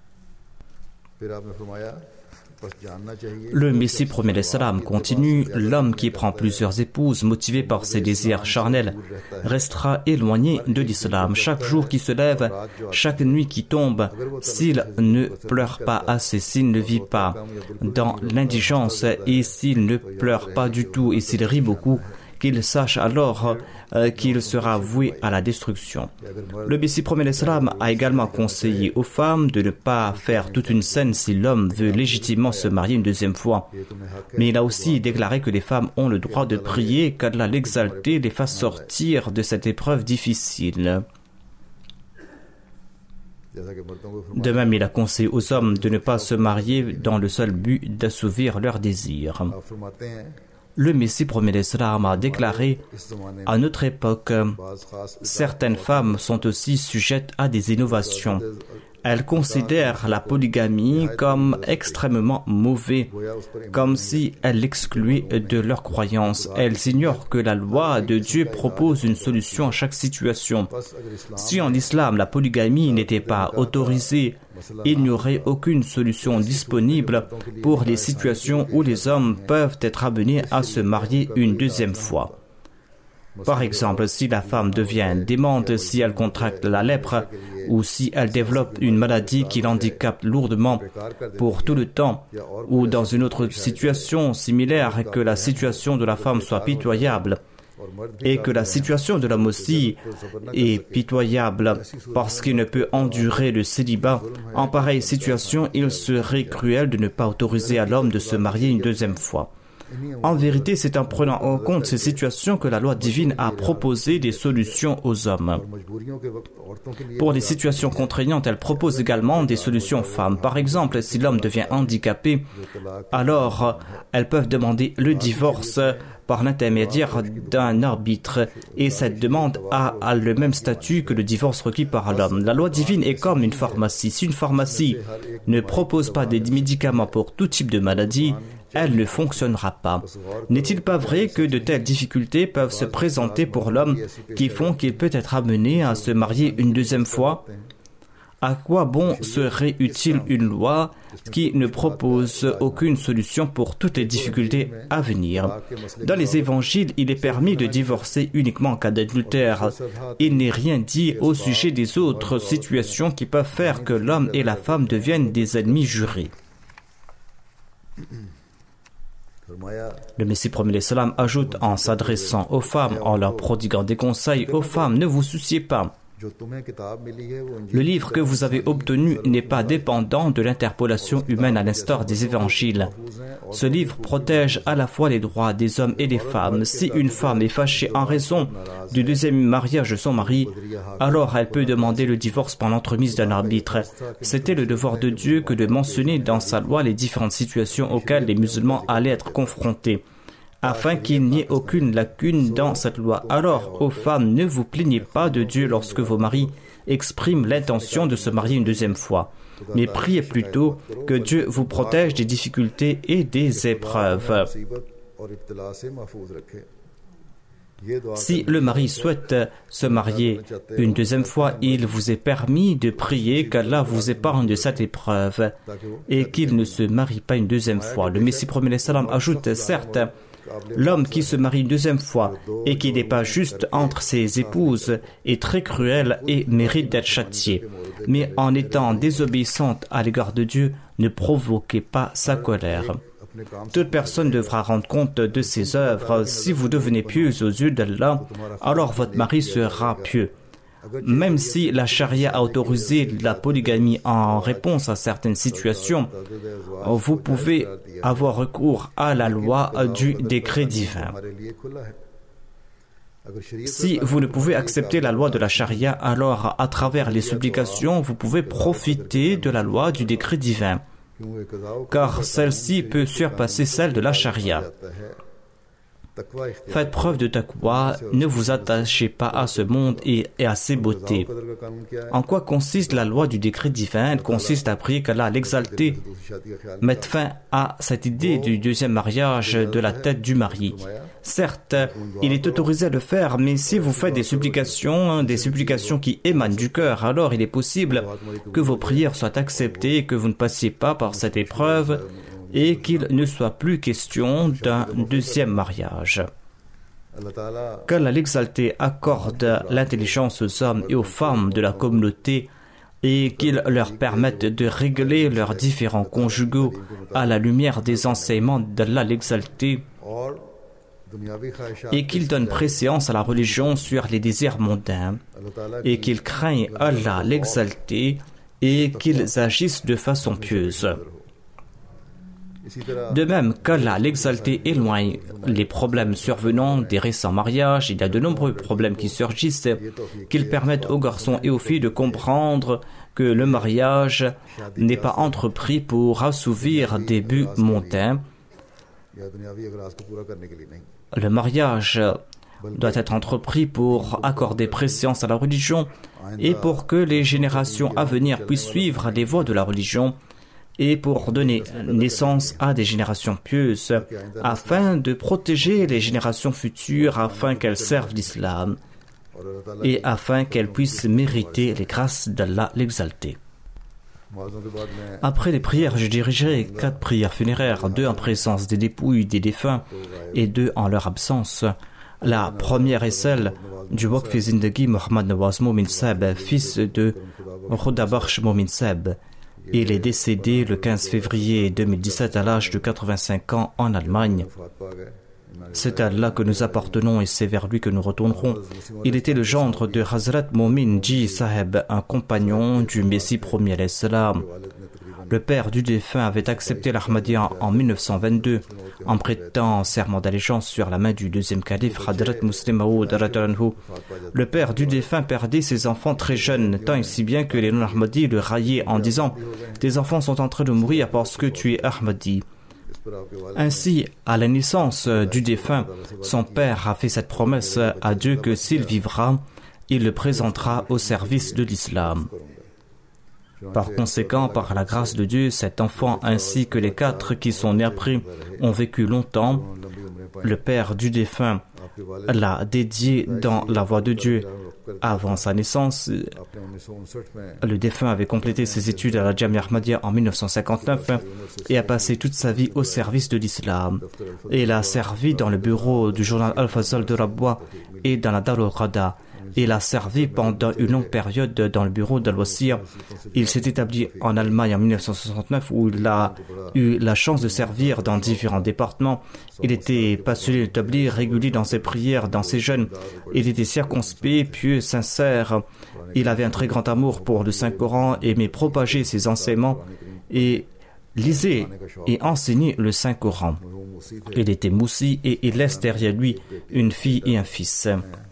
Le Messie premier l'Islam continue, l'homme qui prend plusieurs épouses motivé par ses désirs charnels restera éloigné de l'islam. Chaque jour qui se lève, chaque nuit qui tombe, s'il ne pleure pas assez, s'il ne vit pas dans l'indigence et s'il ne pleure pas du tout et s'il rit beaucoup, qu'il sache alors qu'il sera voué à la destruction. Le Messie premier l'Islam a également conseillé aux femmes de ne pas faire toute une scène si l'homme veut légitimement se marier une deuxième fois. Mais il a aussi déclaré que les femmes ont le droit de prier qu'Allah l'exalté les fasse sortir de cette épreuve difficile. De même, il a conseillé aux hommes de ne pas se marier dans le seul but d'assouvir leurs désirs. Le Messie premier l'Islam a déclaré « À notre époque, certaines femmes sont aussi sujettes à des innovations. Elles considèrent la polygamie comme extrêmement mauvais, comme si elles l'excluaient de leurs croyances. Elles ignorent que la loi de Dieu propose une solution à chaque situation. Si en islam la polygamie n'était pas autorisée, il n'y aurait aucune solution disponible pour les situations où les hommes peuvent être amenés à se marier une deuxième fois. Par exemple, si la femme devient démente, si elle contracte la lèpre ou si elle développe une maladie qui l'handicape lourdement pour tout le temps, ou dans une autre situation similaire, que la situation de la femme soit pitoyable et que la situation de l'homme aussi est pitoyable parce qu'il ne peut endurer le célibat, en pareille situation, il serait cruel de ne pas autoriser à l'homme de se marier une deuxième fois. En vérité, c'est en prenant en compte ces situations que la loi divine a proposé des solutions aux hommes. Pour les situations contraignantes, elle propose également des solutions aux femmes. Par exemple, si l'homme devient handicapé, alors elles peuvent demander le divorce par l'intermédiaire d'un arbitre et cette demande a le même statut que le divorce requis par l'homme. La loi divine est comme une pharmacie. Si une pharmacie ne propose pas des médicaments pour tout type de maladie, elle ne fonctionnera pas. N'est-il pas vrai que de telles difficultés peuvent se présenter pour l'homme qui font qu'il peut être amené à se marier une deuxième fois? À quoi bon serait utile une loi qui ne propose aucune solution pour toutes les difficultés à venir? Dans les évangiles, il est permis de divorcer uniquement en cas d'adultère. Il n'est rien dit au sujet des autres situations qui peuvent faire que l'homme et la femme deviennent des ennemis jurés. Le Messie premier l'Islam ajoute en s'adressant aux femmes, en leur prodiguant des conseils aux femmes, ne vous souciez pas. Le livre que vous avez obtenu n'est pas dépendant de l'interpolation humaine à l'instar des évangiles. Ce livre protège à la fois les droits des hommes et des femmes. Si une femme est fâchée en raison du deuxième mariage de son mari, alors elle peut demander le divorce par l'entremise d'un arbitre. C'était le devoir de Dieu que de mentionner dans sa loi les différentes situations auxquelles les musulmans allaient être confrontés. afin qu'il n'y ait aucune lacune dans cette loi. Alors, ô femmes, ne vous plaignez pas de Dieu lorsque vos maris expriment l'intention de se marier une deuxième fois, mais priez plutôt que Dieu vous protège des difficultés et des épreuves. Si le mari souhaite se marier une deuxième fois, il vous est permis de prier qu'Allah vous épargne de cette épreuve et qu'il ne se marie pas une deuxième fois. Le Messie promis salam ajoute, certes, l'homme qui se marie une deuxième fois et qui n'est pas juste entre ses épouses est très cruel et mérite d'être châtié. Mais en étant désobéissante à l'égard de Dieu, ne provoquez pas sa colère. Toute personne devra rendre compte de ses œuvres. Si vous devenez pieux aux yeux d'Allah, alors votre mari sera pieux. Même si la charia a autorisé la polygamie en réponse à certaines situations, vous pouvez avoir recours à la loi du décret divin. Si vous ne pouvez accepter la loi de la charia, alors à travers les supplications, vous pouvez profiter de la loi du décret divin, car celle-ci peut surpasser celle de la charia. Faites preuve de taqwa, ne vous attachez pas à ce monde et à ses beautés. En quoi consiste la loi du décret divin? Elle consiste à prier qu'Allah l'exalté mette fin à cette idée du deuxième mariage de la tête du mari. Certes, il est autorisé à le faire, mais si vous faites des supplications qui émanent du cœur, alors il est possible que vos prières soient acceptées et que vous ne passiez pas par cette épreuve et qu'il ne soit plus question d'un deuxième mariage. Qu'Allah l'exalté accorde l'intelligence aux hommes et aux femmes de la communauté et qu'il leur permette de régler leurs différends conjugaux à la lumière des enseignements d'Allah l'exalté et qu'il donne préséance à la religion sur les désirs mondains et qu'ils craignent Allah l'exalté et qu'ils agissent de façon pieuse. De même qu'Allah l'exalté éloigne les problèmes survenant des récents mariages, il y a de nombreux problèmes qui surgissent, qu'ils permettent aux garçons et aux filles de comprendre que le mariage n'est pas entrepris pour assouvir des buts mondains. Le mariage doit être entrepris pour accorder préséance à la religion et pour que les générations à venir puissent suivre les voies de la religion et pour donner naissance à des générations pieuses, afin de protéger les générations futures, afin qu'elles servent l'islam, et afin qu'elles puissent mériter les grâces d'Allah l'exalté. Après les prières, je dirigerai 4 prières funéraires, 2 en présence des dépouilles des défunts et 2 en leur absence. La première est celle du Waqf Zindagi Mohammad Nawaz Momin Seb, fils de Khudabakhsh Momin Seb. Il est décédé le 15 février 2017 à l'âge de 85 ans en Allemagne. C'est à Allah que nous appartenons et c'est vers lui que nous retournerons. Il était le gendre de Hazrat Momin Ji Saheb, un compagnon du Messie premier alayhi salam. Le père du défunt avait accepté l'Ahmadiyya en 1922 en prêtant serment d'allégeance sur la main du deuxième calife Hadrat Muslim Maud radhiyallahu anhu. Le père du défunt perdait ses enfants très jeunes, tant et si bien que les non-Ahmadis le raillaient en disant « Tes enfants sont en train de mourir parce que tu es Ahmadi ». Ainsi, à la naissance du défunt, son père a fait cette promesse à Dieu que s'il vivra, il le présentera au service de l'islam. Par conséquent, par la grâce de Dieu, cet enfant ainsi que les 4 qui sont nés après ont vécu longtemps. Le père du défunt l'a dédié dans la voie de Dieu. Avant sa naissance, le défunt avait complété ses études à la Jamia Ahmadiyya en 1959 et a passé toute sa vie au service de l'islam. Et il a servi dans le bureau du journal Al-Fazal de Rabwa et dans la Darul Qada. Il a servi pendant une longue période dans le bureau d'Al-Wasir. Il s'est établi en Allemagne en 1969 où il a eu la chance de servir dans différents départements. Il était passionné d'établir, régulier dans ses prières, dans ses jeûnes. Il était circonspect, pieux, sincère. Il avait un très grand amour pour le Saint-Coran, aimait propager ses enseignements et lisait et enseignait le Saint-Coran. Il était moussi et il laisse derrière lui une fille et un fils.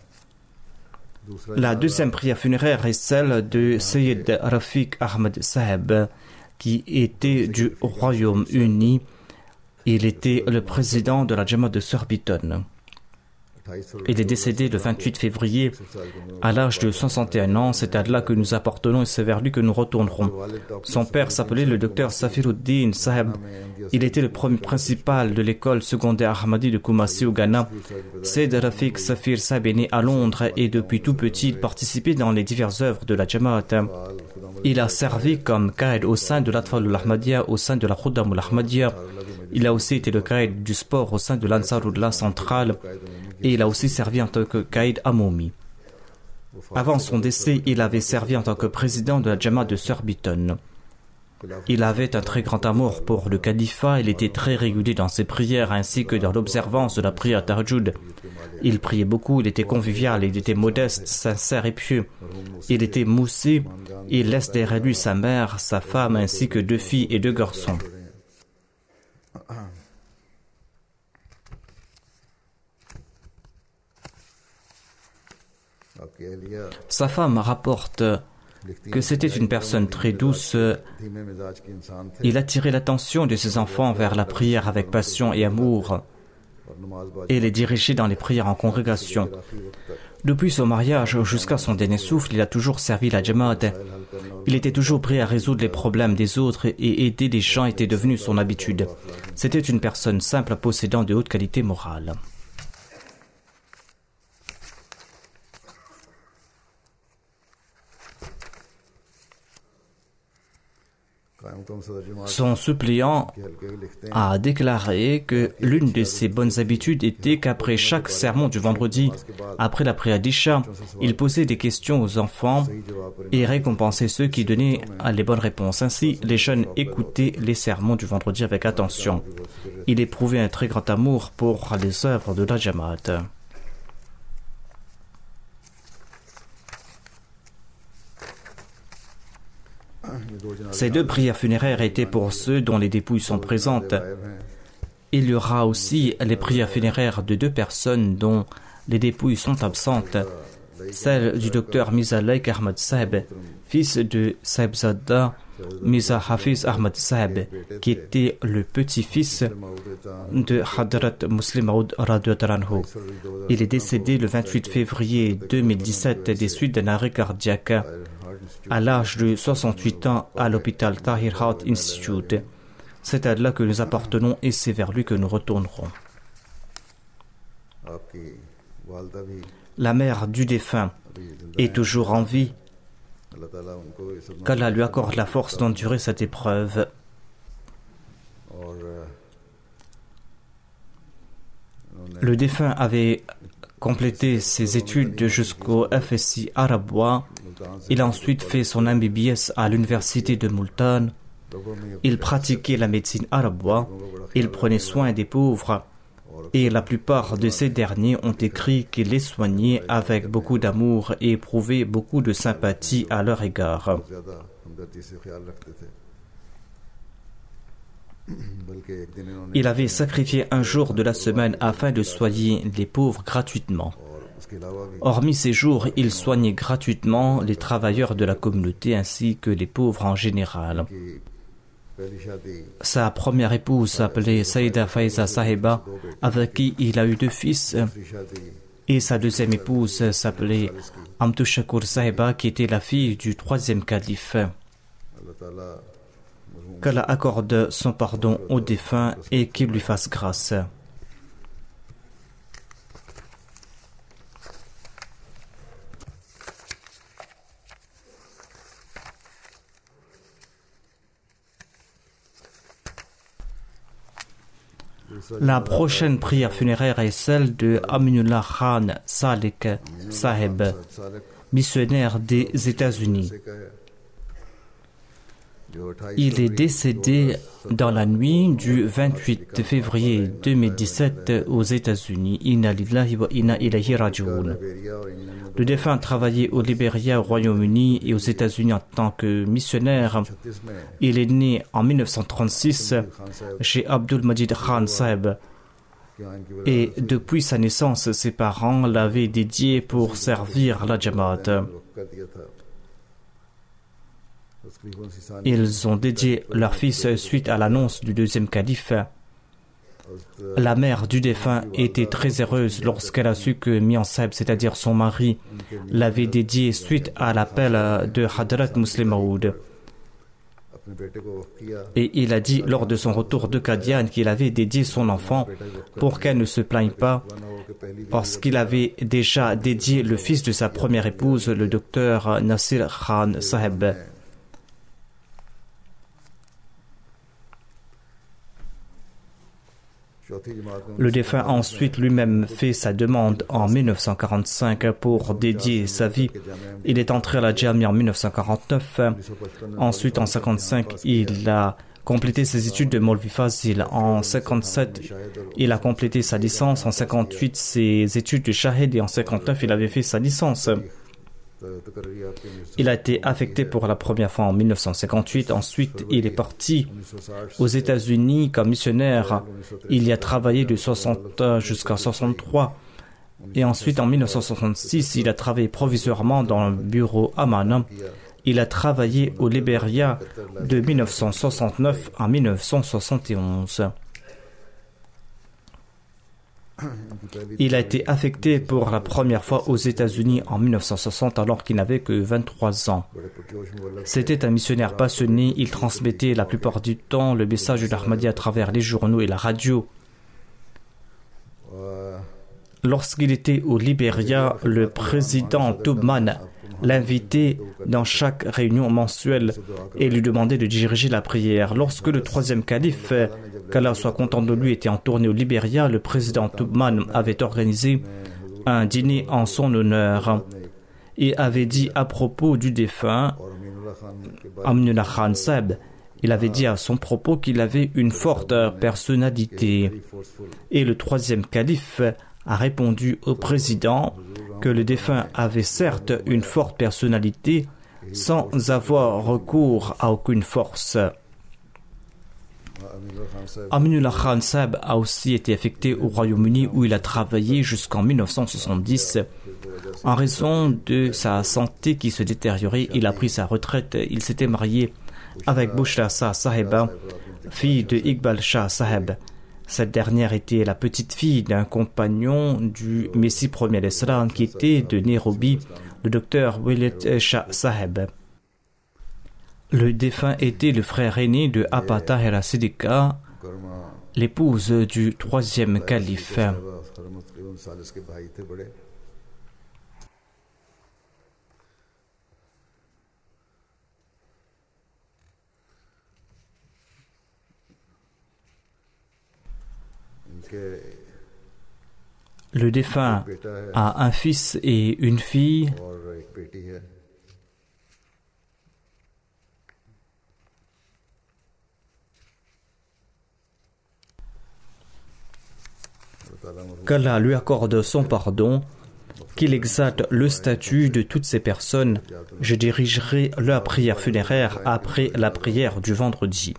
La deuxième prière funéraire est celle de Sayyid Rafiq Ahmad Saheb, qui était du Royaume-Uni Il était le président de la Jamaat de Surbiton. Il est décédé le 28 février à l'âge de 61 ans. C'est à là que nous appartenons et c'est vers lui que nous retournerons. Son père s'appelait le docteur Safiruddin Saheb. Il était le premier principal de l'école secondaire Ahmadi de Kumasi au Ghana. Said Rafiq Safir Saheb est né à Londres et depuis tout petit il participait dans les diverses œuvres de la Jamaat. Il a servi comme qaïd au sein de l'Atfal al-Ahmadiyya, au sein de la Khuddam al-Ahmadiyya. Il a aussi été le qaïd du sport au sein de l'Ansarullah centrale et il a aussi servi en tant que qaïd à Momi. Avant son décès, il avait servi en tant que président de la Jamaat de Surbiton. Il avait un très grand amour pour le califat, il était très régulier dans ses prières ainsi que dans l'observance de la prière Tahajjud. Il priait beaucoup, il était convivial, il était modeste, sincère et pieux. Il était moussé, il laisse derrière lui sa mère, sa femme ainsi que 2 filles et 2 garçons. Sa femme rapporte que c'était une personne très douce. Il attirait l'attention de ses enfants vers la prière avec passion et amour et les dirigeait dans les prières en congrégation. Depuis son mariage jusqu'à son dernier souffle, il a toujours servi la Jamaat. Il était toujours prêt à résoudre les problèmes des autres et aider les gens était devenu son habitude. C'était une personne simple possédant de hautes qualités morales. Son suppléant a déclaré que l'une de ses bonnes habitudes était qu'après chaque sermon du vendredi, après la prière d'Isha, il posait des questions aux enfants et récompensait ceux qui donnaient les bonnes réponses. Ainsi, les jeunes écoutaient les sermons du vendredi avec attention. Il éprouvait un très grand amour pour les œuvres de la Jamaat. Ces 2 prières funéraires étaient pour ceux dont les dépouilles sont présentes. Il y aura aussi les prières funéraires de 2 personnes dont les dépouilles sont absentes. Celle du docteur Mirza Laik Ahmad Saheb, fils de Sahebzada Mirza Hafiz Ahmad Saheb, qui était le petit-fils de Hadrat Muslim Maud radhiyallahu anhu. Il est décédé le 28 février 2017 des suites d'un arrêt cardiaque à l'âge de 68 ans à l'hôpital Tahir Heart Institute. C'est à là que nous appartenons et c'est vers lui que nous retournerons. La mère du défunt est toujours en vie. Qu'Allah lui accorde la force d'endurer cette épreuve. Le défunt avait complété ses études jusqu'au FSI Arabwa. Il a ensuite fait son MBBS à l'université de Multan. Il pratiquait la médecine Arabwa. Il prenait soin des pauvres. Et la plupart de ces derniers ont écrit qu'il les soignait avec beaucoup d'amour et éprouvait beaucoup de sympathie à leur égard. Il avait sacrifié un jour de la semaine afin de soigner les pauvres gratuitement. Hormis ces jours, il soignait gratuitement les travailleurs de la communauté ainsi que les pauvres en général. Sa première épouse s'appelait Saïda Faiza Sahiba, avec qui il a eu 2 fils, et sa deuxième épouse s'appelait Amtu Shakur Sahiba, qui était la fille du 3e calife. Qu'Allah accorde son pardon au défunt et qu'il lui fasse grâce. La prochaine prière funéraire est celle de Aminullah Khan Salik Saheb, missionnaire des États-Unis. Il est décédé dans la nuit du 28 février 2017 aux États-Unis. Inna lillahi wa inna ilayhi raji'un. Le défunt travaillait au Libéria, au Royaume-Uni et aux États-Unis en tant que missionnaire. Il est né en 1936 chez Abdul Majid Khan Saheb. Et depuis sa naissance, ses parents l'avaient dédié pour servir la Jamaat. Ils ont dédié leur fils suite à l'annonce du 2e calife. La mère du défunt était très heureuse lorsqu'elle a su que Mian Sahib, c'est-à-dire son mari, l'avait dédié suite à l'appel de Hadrat Muslim Maud. Et il a dit lors de son retour de Qadian qu'il avait dédié son enfant pour qu'elle ne se plaigne pas, parce qu'il avait déjà dédié le fils de sa première épouse, le docteur Nasir Khan Sahib. Le défunt a ensuite lui-même fait sa demande en 1945 pour dédier sa vie. Il est entré à la Jamia en 1949. Ensuite, en 1955, il a complété ses études de Maulvi Fazil. En 1957, il a complété sa licence. En 1958, ses études de Shahid. Et en 1959, il avait fait sa licence. Il a été affecté pour la première fois en 1958. Ensuite, il est parti aux États-Unis comme missionnaire. Il y a travaillé de 60 jusqu'à 63. Et ensuite, en 1966, il a travaillé provisoirement dans le bureau Amana. Il a travaillé au Libéria de 1969 à 1971. Il a été affecté pour la première fois aux États-Unis en 1960 alors qu'il n'avait que 23 ans. C'était un missionnaire passionné, il transmettait la plupart du temps le message de l'Ahmadi à travers les journaux et la radio. Lorsqu'il était au Libéria, le président Tubman l'invitait dans chaque réunion mensuelle et lui demandait de diriger la prière. Lorsque le troisième calife, qu'Allah soit content de lui, était en tournée au Libéria, le président Tubman avait organisé un dîner en son honneur et avait dit à propos du défunt Aminullah Khan Sahib, il avait dit à son propos qu'il avait une forte personnalité. Et le troisième calife a répondu au président que le défunt avait certes une forte personnalité sans avoir recours à aucune force. Aminullah Khan Sahib a aussi été affecté au Royaume-Uni où il a travaillé jusqu'en 1970. En raison de sa santé qui se détériorait, il a pris sa retraite. Il s'était marié avec Bushra Shah Sahiba, fille de Iqbal Shah Sahib. Cette dernière était la petite fille d'un compagnon du Messie premier d'Islam qui était de Nairobi, le docteur Willett Shah Sahib. Le défunt était le frère aîné de Appa Tahira Siddiqa, l'épouse du troisième calife. Le défunt a un fils et une fille. Qu'Allah lui accorde son pardon, qu'il exalte le statut de toutes ces personnes. Je dirigerai leur prière funéraire après la prière du vendredi.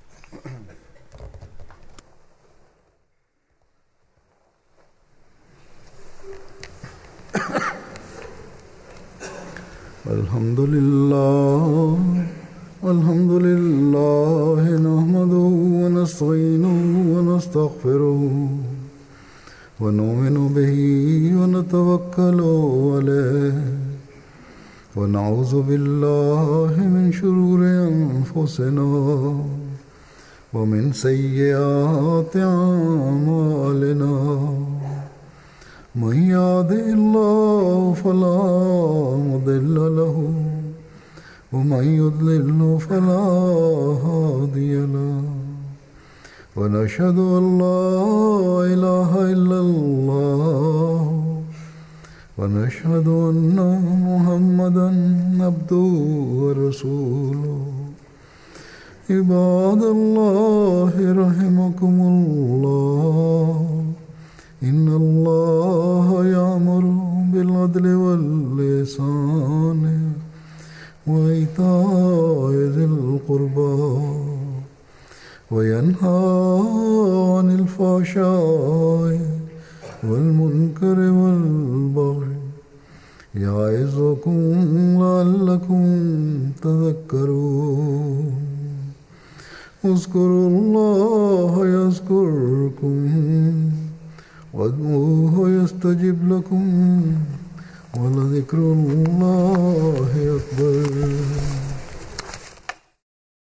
Alhamdulillah, nahmaduhu wa nasta'inuhu wa nastaghfiruhu wa nu'minu bihi wa natawakkalu alayhi wa na'udhu billahi min shururi anfusina wa min sayyiati a'malina. من يهده الله فلا مضل له ومن يضلل فلا هادي له ونشهد أن لا إله إلا الله ونشهد أن محمدا عبده ورسوله عباد الله رحمكم الله إن الله يأمر بالعدل والإحسان وإيتاء ذي القربى وينهى عن الفحشاء والمنكر والبغي يعظكم لعلكم تذكرون اذكروا الله يذكركم وادعوه يستجب لكم ولذكر الله أكبر.